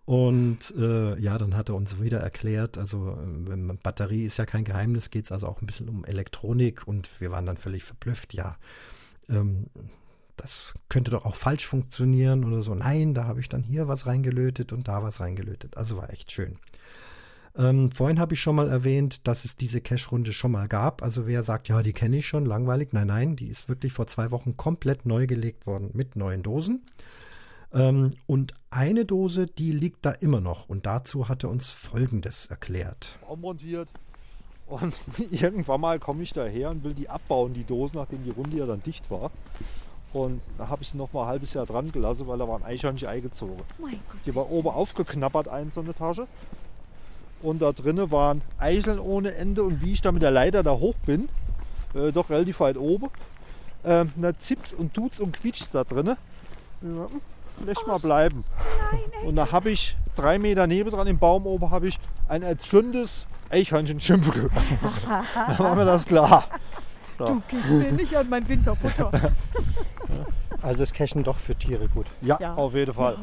Und äh, ja, dann hat er uns wieder erklärt, also äh, Batterie ist ja kein Geheimnis, geht es also auch ein bisschen um Elektronik und wir waren dann völlig verblüfft, ja, ähm, das könnte doch auch falsch funktionieren oder so. Nein, da habe ich dann hier was reingelötet und da was reingelötet. Also war echt schön. Ähm, vorhin habe ich schon mal erwähnt, dass es diese Cache-Runde schon mal gab. Also wer sagt, ja, die kenne ich schon, langweilig. Nein, nein, die ist wirklich vor zwei Wochen komplett neu gelegt worden mit neuen Dosen. Ähm, und eine Dose, die liegt da immer noch. Und dazu hat er uns Folgendes erklärt. Montiert. Und irgendwann mal komme ich daher und will die abbauen, die Dosen, nachdem die Runde ja dann dicht war. Und da habe ich sie noch mal ein halbes Jahr dran gelassen, weil da war ein Eichhörnchen eingezogen. Die war oben aufgeknabbert, ein so eine Tasche. Und da drinnen waren Eicheln ohne Ende. Und wie ich da mit der Leiter da hoch bin, äh, doch relativ weit oben, äh, da zippt und tut's und quietscht da drinnen. Ja, vielleicht mal bleiben. Nein, und da habe ich drei Meter neben dran im Baum oben habe ich ein erzündes Eichhörnchen schimpfen gehört. Da war mir das klar. So. Du gehst mir nicht an mein Winterfutter. Also ist Cachen doch für Tiere gut. Ja, Ja. auf jeden Fall.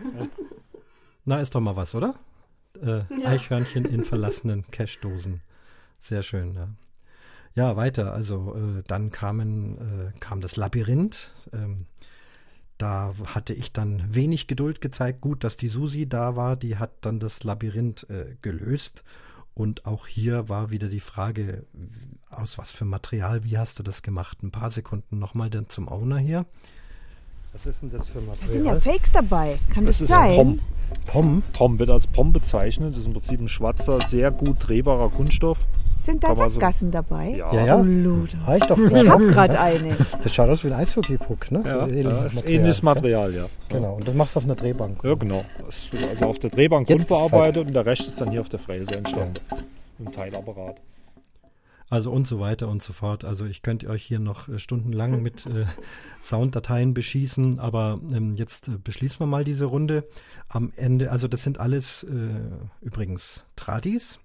Na, ist doch mal was, oder? Äh, Ja. Eichhörnchen in verlassenen Cache-Dosen. Sehr schön, ja. Ja, weiter. Also äh, dann kamen, äh, kam das Labyrinth. Ähm, da hatte ich dann wenig Geduld gezeigt. Gut, dass die Susi da war. Die hat dann das Labyrinth äh, gelöst. Und auch hier war wieder die Frage, aus was für Material, wie hast du das gemacht? Ein paar Sekunden nochmal dann zum Owner hier. Was ist denn das für Da sind ja Material? Fakes dabei. Kann das, Das ist sein? Pom. Pom. Pom wird als Pom bezeichnet. Das ist im Prinzip ein schwarzer, sehr gut drehbarer Kunststoff. Sind da Kann man so- Sackgassen dabei? Ja, Ja, ja. Oh, Luder. Ah, ich doch Ich gerade. hab gerade eine. Das schaut aus wie ein Eishockey-Puck, ne? So ja, ähnliches ja ist Material, ähnliches ne? Material, ja. Genau, und das machst du auf einer Drehbank. Ja, genau. Das wird also auf der Drehbank Jetzt bin ich grundbearbeitet und der Rest ist dann hier auf der Fräse entstanden. Im Teilapparat. Also und so weiter und so fort. Also ich könnte euch hier noch äh, stundenlang mit äh, Sounddateien beschießen, aber ähm, jetzt äh, beschließen wir mal diese Runde. Am Ende, also das sind alles äh, übrigens Tradis.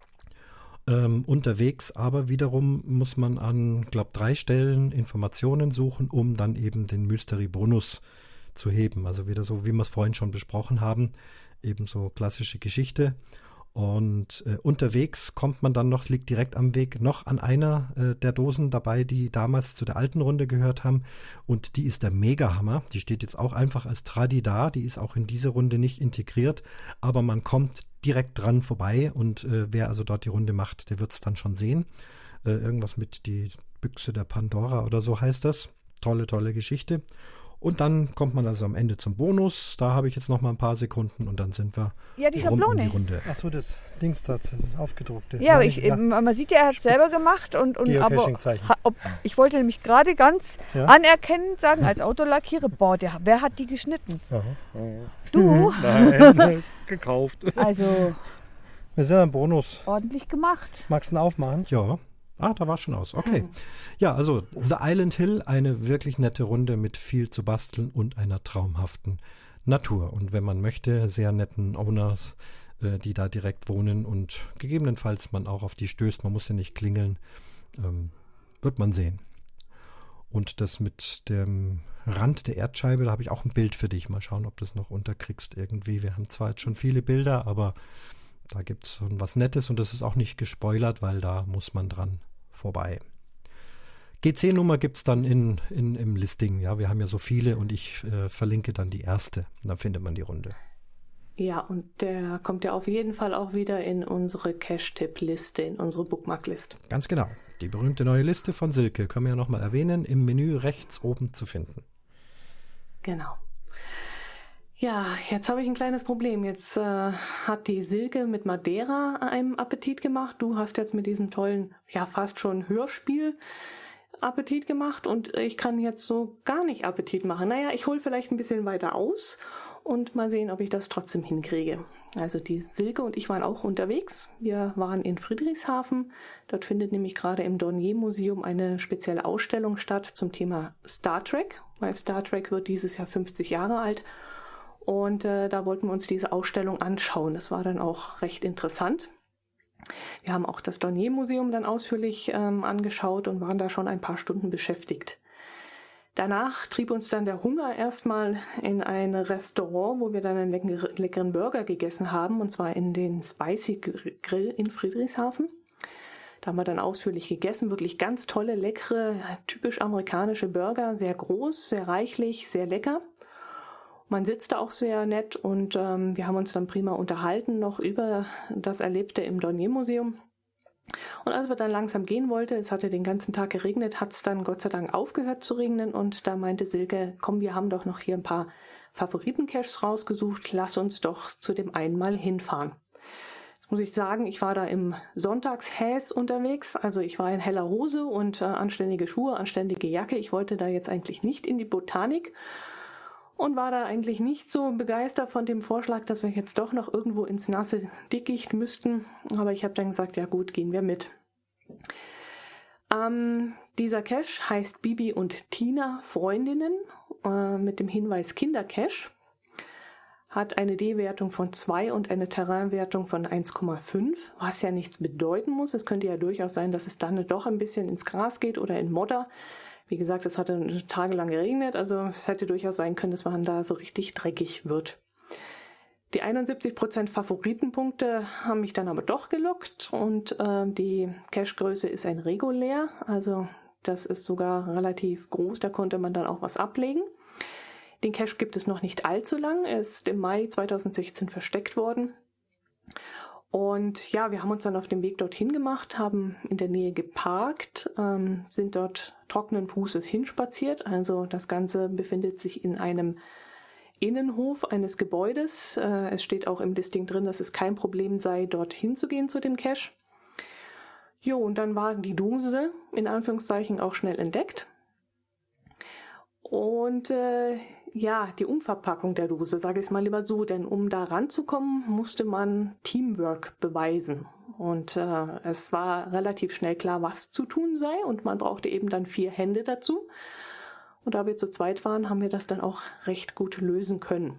Ähm, unterwegs, aber wiederum muss man an, glaube drei Stellen Informationen suchen, um dann eben den Mystery Bonus zu heben. Also wieder so, wie wir es vorhin schon besprochen haben, eben so klassische Geschichte. Und äh, unterwegs kommt man dann noch, es liegt direkt am Weg, noch an einer äh, der Dosen dabei, die damals zu der alten Runde gehört haben. Und die ist der Mega-Hammer. Die steht jetzt auch einfach als Tradi da. Die ist auch in diese Runde nicht integriert. Aber man kommt direkt dran vorbei. Und äh, wer also dort die Runde macht, der wird es dann schon sehen. Äh, irgendwas mit die Büchse der Pandora oder so heißt das. Tolle, tolle Geschichte. Und dann kommt man also am Ende zum Bonus. Da habe ich jetzt noch mal ein paar Sekunden und dann sind wir Ja, die rund um Schablone. die Runde. Achso, das Dings da, das aufgedruckte. Ja, aber Nein, ich, eben, man sieht ja, er hat es selber gemacht und, und aber Geocaching-Zeichen. ha, ob, ich wollte nämlich gerade ganz Ja. anerkennend sagen, als Autolackierer, boah, der, wer hat die geschnitten? Aha. Du? Nein, gekauft. Also Wir sind am Bonus. ordentlich gemacht. Magst du ihn aufmachen? Ja. Ah, da war schon aus. Okay. Ja, also The Island Hill, eine wirklich nette Runde mit viel zu basteln und einer traumhaften Natur. Und wenn man möchte, sehr netten Owners, äh, die da direkt wohnen und gegebenenfalls man auch auf die stößt, man muss ja nicht klingeln, ähm, wird man sehen. Und das mit dem Rand der Erdscheibe, da habe ich auch ein Bild für dich. Mal schauen, ob du es noch unterkriegst irgendwie. Wir haben zwar jetzt schon viele Bilder, aber da gibt es schon was Nettes und das ist auch nicht gespoilert, weil da muss man dran vorbei. G C-Nummer gibt es dann in, in, im Listing. Ja, wir haben ja so viele und ich äh, verlinke dann die erste. Dann findet man die Runde. Ja, und der kommt ja auf jeden Fall auch wieder in unsere Cache-Tipp-Liste, in unsere Bookmark-Liste. Ganz genau. Die berühmte neue Liste von Silke können wir ja nochmal erwähnen, im Menü rechts oben zu finden. Genau. Ja, jetzt habe ich ein kleines Problem. Jetzt äh, hat die Silke mit Madeira einem Appetit gemacht. Du hast jetzt mit diesem tollen, ja fast schon Hörspiel Appetit gemacht und ich kann jetzt so gar nicht Appetit machen. Naja, ich hole vielleicht ein bisschen weiter aus und mal sehen, ob ich das trotzdem hinkriege. Also die Silke und ich waren auch unterwegs. Wir waren in Friedrichshafen. Dort findet nämlich gerade im Dornier-Museum eine spezielle Ausstellung statt zum Thema Star Trek, weil Star Trek wird dieses Jahr fünfzig Jahre alt. Und äh, da wollten wir uns diese Ausstellung anschauen. Das war dann auch recht interessant. Wir haben auch das Dornier-Museum dann ausführlich ähm, angeschaut und waren da schon ein paar Stunden beschäftigt. Danach trieb uns dann der Hunger erstmal in ein Restaurant, wo wir dann einen lecker, leckeren Burger gegessen haben, und zwar in den Spicy Grill in Friedrichshafen. Da haben wir dann ausführlich gegessen, wirklich ganz tolle, leckere, typisch amerikanische Burger, sehr groß, sehr reichlich, sehr lecker. Man sitzt da auch sehr nett und ähm, wir haben uns dann prima unterhalten noch über das Erlebte im Dornier-Museum. Und als wir dann langsam gehen wollten, es hatte den ganzen Tag geregnet, hat es dann Gott sei Dank aufgehört zu regnen und da meinte Silke, komm, wir haben doch noch hier ein paar Favoriten-Caches rausgesucht, lass uns doch zu dem einen mal hinfahren. Jetzt muss ich sagen, ich war da im Sonntagshäs unterwegs, also ich war in heller Hose und äh, anständige Schuhe, anständige Jacke. Ich wollte da jetzt eigentlich nicht in die Botanik und war da eigentlich nicht so begeistert von dem Vorschlag, dass wir jetzt doch noch irgendwo ins nasse Dickicht müssten. Aber ich habe dann gesagt, ja gut, gehen wir mit. Ähm, dieser Cache heißt Bibi und Tina Freundinnen äh, mit dem Hinweis Kindercache. Hat eine D-Wertung von zwei und eine Terrainwertung von eins Komma fünf, was ja nichts bedeuten muss. Es könnte ja durchaus sein, dass es dann doch ein bisschen ins Gras geht oder in Modder. Wie gesagt, es hatte tagelang geregnet, also es hätte durchaus sein können, dass man da so richtig dreckig wird. Die einundsiebzig Prozent Favoritenpunkte haben mich dann aber doch gelockt und äh, die Cache-Größe ist ein Regulär, also das ist sogar relativ groß, da konnte man dann auch was ablegen. Den Cache gibt es noch nicht allzu lang, er ist im Mai zweitausendsechzehn versteckt worden. Und ja, wir haben uns dann auf dem Weg dorthin gemacht, haben in der Nähe geparkt, ähm, sind dort trockenen Fußes hinspaziert. Also das Ganze befindet sich in einem Innenhof eines Gebäudes. Äh, es steht auch im Listing drin, dass es kein Problem sei, dorthin zu gehen zu dem Cache. Jo, und dann war die Dose in Anführungszeichen auch schnell entdeckt. Und äh, ja, die Umverpackung der Dose, sage ich es mal lieber so, denn um da ranzukommen, musste man Teamwork beweisen. Und äh, es war relativ schnell klar, was zu tun sei und man brauchte eben dann vier Hände dazu. Und da wir zu zweit waren, haben wir das dann auch recht gut lösen können.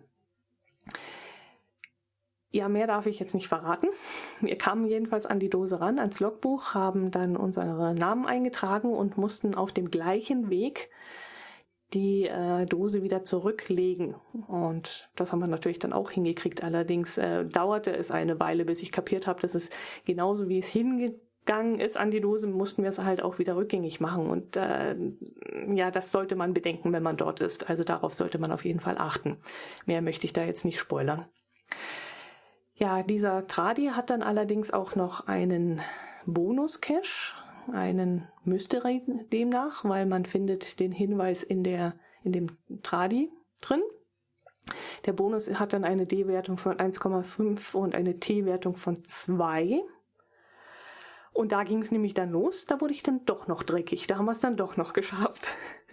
Ja, mehr darf ich jetzt nicht verraten. Wir kamen jedenfalls an die Dose ran, ans Logbuch, haben dann unsere Namen eingetragen und mussten auf dem gleichen Weg die äh, Dose wieder zurücklegen. Und das haben wir natürlich dann auch hingekriegt. Allerdings äh, dauerte es eine Weile, bis ich kapiert habe, dass es genauso wie es hingegangen ist an die Dose, mussten wir es halt auch wieder rückgängig machen. Und äh, ja, das sollte man bedenken, wenn man dort ist. Also darauf sollte man auf jeden Fall achten. Mehr möchte ich da jetzt nicht spoilern. Ja, dieser Tradi hat dann allerdings auch noch einen Bonus-Cache. Einen Mystery demnach, weil man findet den Hinweis in der in dem Tradi drin. Der Bonus hat dann eine D-Wertung von eins Komma fünf und eine T-Wertung von zwei. Und da ging es nämlich dann los, da wurde ich dann doch noch dreckig, da haben wir es dann doch noch geschafft.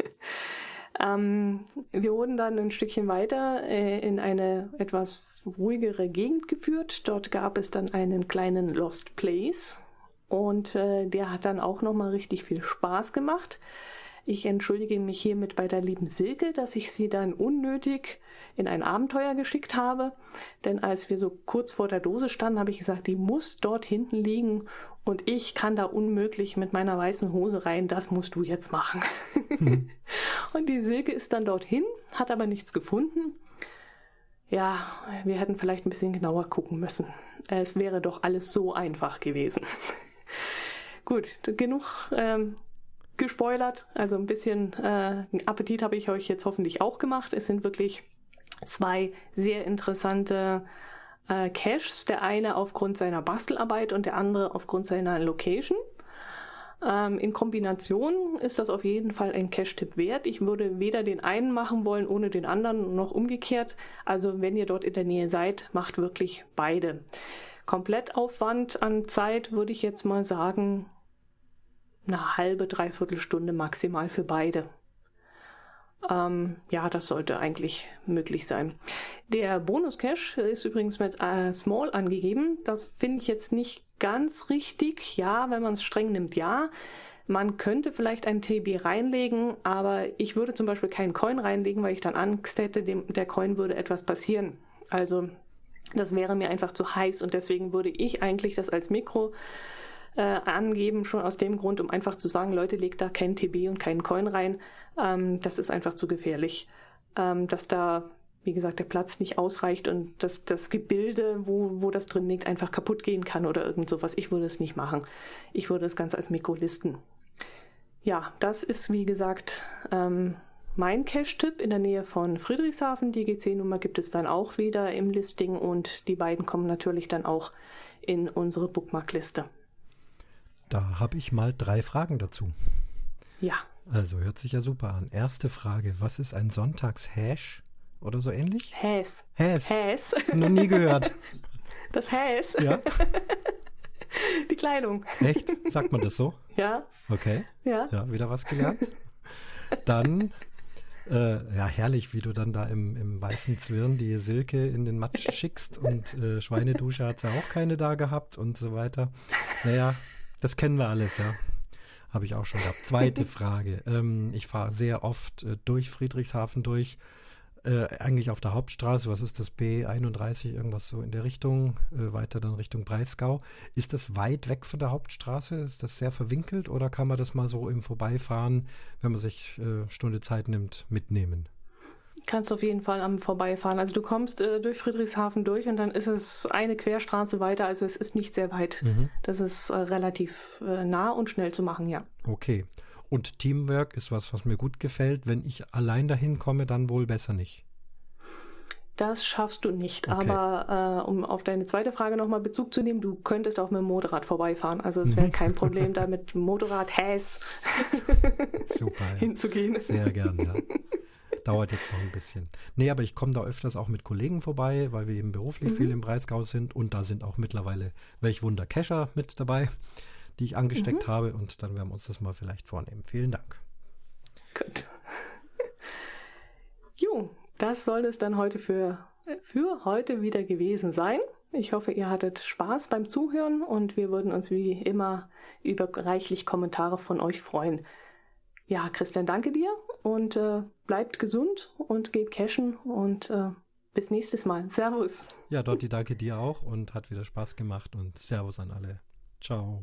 ähm, wir wurden dann ein Stückchen weiter äh, in eine etwas ruhigere Gegend geführt. Dort gab es dann einen kleinen Lost Place. Und äh, der hat dann auch nochmal richtig viel Spaß gemacht. Ich entschuldige mich hiermit bei der lieben Silke, dass ich sie dann unnötig in ein Abenteuer geschickt habe. Denn als wir so kurz vor der Dose standen, habe ich gesagt, die muss dort hinten liegen und ich kann da unmöglich mit meiner weißen Hose rein. Das musst du jetzt machen. Mhm. Und die Silke ist dann dorthin, hat aber nichts gefunden. Ja, wir hätten vielleicht ein bisschen genauer gucken müssen. Es wäre doch alles so einfach gewesen. Gut, genug ähm, gespoilert, also ein bisschen äh, Appetit habe ich euch jetzt hoffentlich auch gemacht. Es sind wirklich zwei sehr interessante äh, Caches, der eine aufgrund seiner Bastelarbeit und der andere aufgrund seiner Location. Ähm, in Kombination ist das auf jeden Fall ein Cache-Tipp wert. Ich würde weder den einen machen wollen ohne den anderen, noch umgekehrt. Also wenn ihr dort in der Nähe seid, macht wirklich beide. Komplettaufwand an Zeit würde ich jetzt mal sagen, eine halbe, dreiviertel Stunde maximal für beide. Ähm, ja, das sollte eigentlich möglich sein. Der Bonus-Cache ist übrigens mit äh, Small angegeben. Das finde ich jetzt nicht ganz richtig. Ja, wenn man es streng nimmt, ja. Man könnte vielleicht ein T B reinlegen, aber ich würde zum Beispiel keinen Coin reinlegen, weil ich dann Angst hätte, dem, der Coin würde etwas passieren. Also das wäre mir einfach zu heiß und deswegen würde ich eigentlich das als Mikro äh, angeben, schon aus dem Grund, um einfach zu sagen, Leute, legt da kein T B und keinen Coin rein. Ähm, das ist einfach zu gefährlich. Ähm, dass da, wie gesagt, der Platz nicht ausreicht und dass das Gebilde, wo, wo das drin liegt, einfach kaputt gehen kann oder irgend sowas. Ich würde es nicht machen. Ich würde es ganz als Mikro listen. Ja, das ist, wie gesagt, ähm, mein Cache-Tipp in der Nähe von Friedrichshafen. Die G C-Nummer gibt es dann auch wieder im Listing und die beiden kommen natürlich dann auch in unsere Bookmark-Liste. Da habe ich mal drei Fragen dazu. Ja. Also hört sich ja super an. Erste Frage, was ist ein Sonntagshash oder so ähnlich? Häs. Häs. Häs. Noch nie gehört. Das Häs. Ja. Die Kleidung. Echt? Sagt man das so? Ja. Okay. Ja. Ja, wieder was gelernt. Dann, äh, ja, herrlich, wie du dann da im, im weißen Zwirn die Silke in den Matsch schickst und äh, Schweinedusche hat ja auch keine da gehabt und so weiter. Naja, das kennen wir alles, ja. Habe ich auch schon gehabt. Zweite Frage. Ähm, ich fahre sehr oft äh, durch Friedrichshafen durch, äh, eigentlich auf der Hauptstraße. Was ist das? B einunddreißig, irgendwas so in der Richtung, äh, weiter dann Richtung Breisgau. Ist das weit weg von der Hauptstraße? Ist das sehr verwinkelt oder kann man das mal so im Vorbeifahren, wenn man sich äh, Stunde Zeit nimmt, mitnehmen? Kannst auf jeden Fall am Vorbeifahren. Also du kommst äh, durch Friedrichshafen durch und dann ist es eine Querstraße weiter. Also es ist nicht sehr weit. Mhm. Das ist äh, relativ äh, nah und schnell zu machen, ja. Okay. Und Teamwork ist was, was mir gut gefällt. Wenn ich allein dahin komme, dann wohl besser nicht. Das schaffst du nicht. Okay. Aber äh, um auf deine zweite Frage nochmal Bezug zu nehmen, du könntest auch mit dem Motorrad vorbeifahren. Also es wäre kein Problem, da mit dem Motorrad Häs Super, ja. hinzugehen. Sehr gern, ja. Dauert jetzt noch ein bisschen. Nee, aber ich komme da öfters auch mit Kollegen vorbei, weil wir eben beruflich mhm. viel im Breisgau sind und da sind auch mittlerweile welch Wunder Cacher mit dabei, die ich angesteckt mhm. habe und dann werden wir uns das mal vielleicht vornehmen. Vielen Dank. Gut. Jo, das soll es dann heute für, für heute wieder gewesen sein. Ich hoffe, ihr hattet Spaß beim Zuhören und wir würden uns wie immer über reichlich Kommentare von euch freuen. Ja, Christian, danke dir und äh, bleibt gesund und geht cashen und äh, bis nächstes Mal. Servus. Ja, Dotti, danke dir auch und hat wieder Spaß gemacht und Servus an alle. Ciao.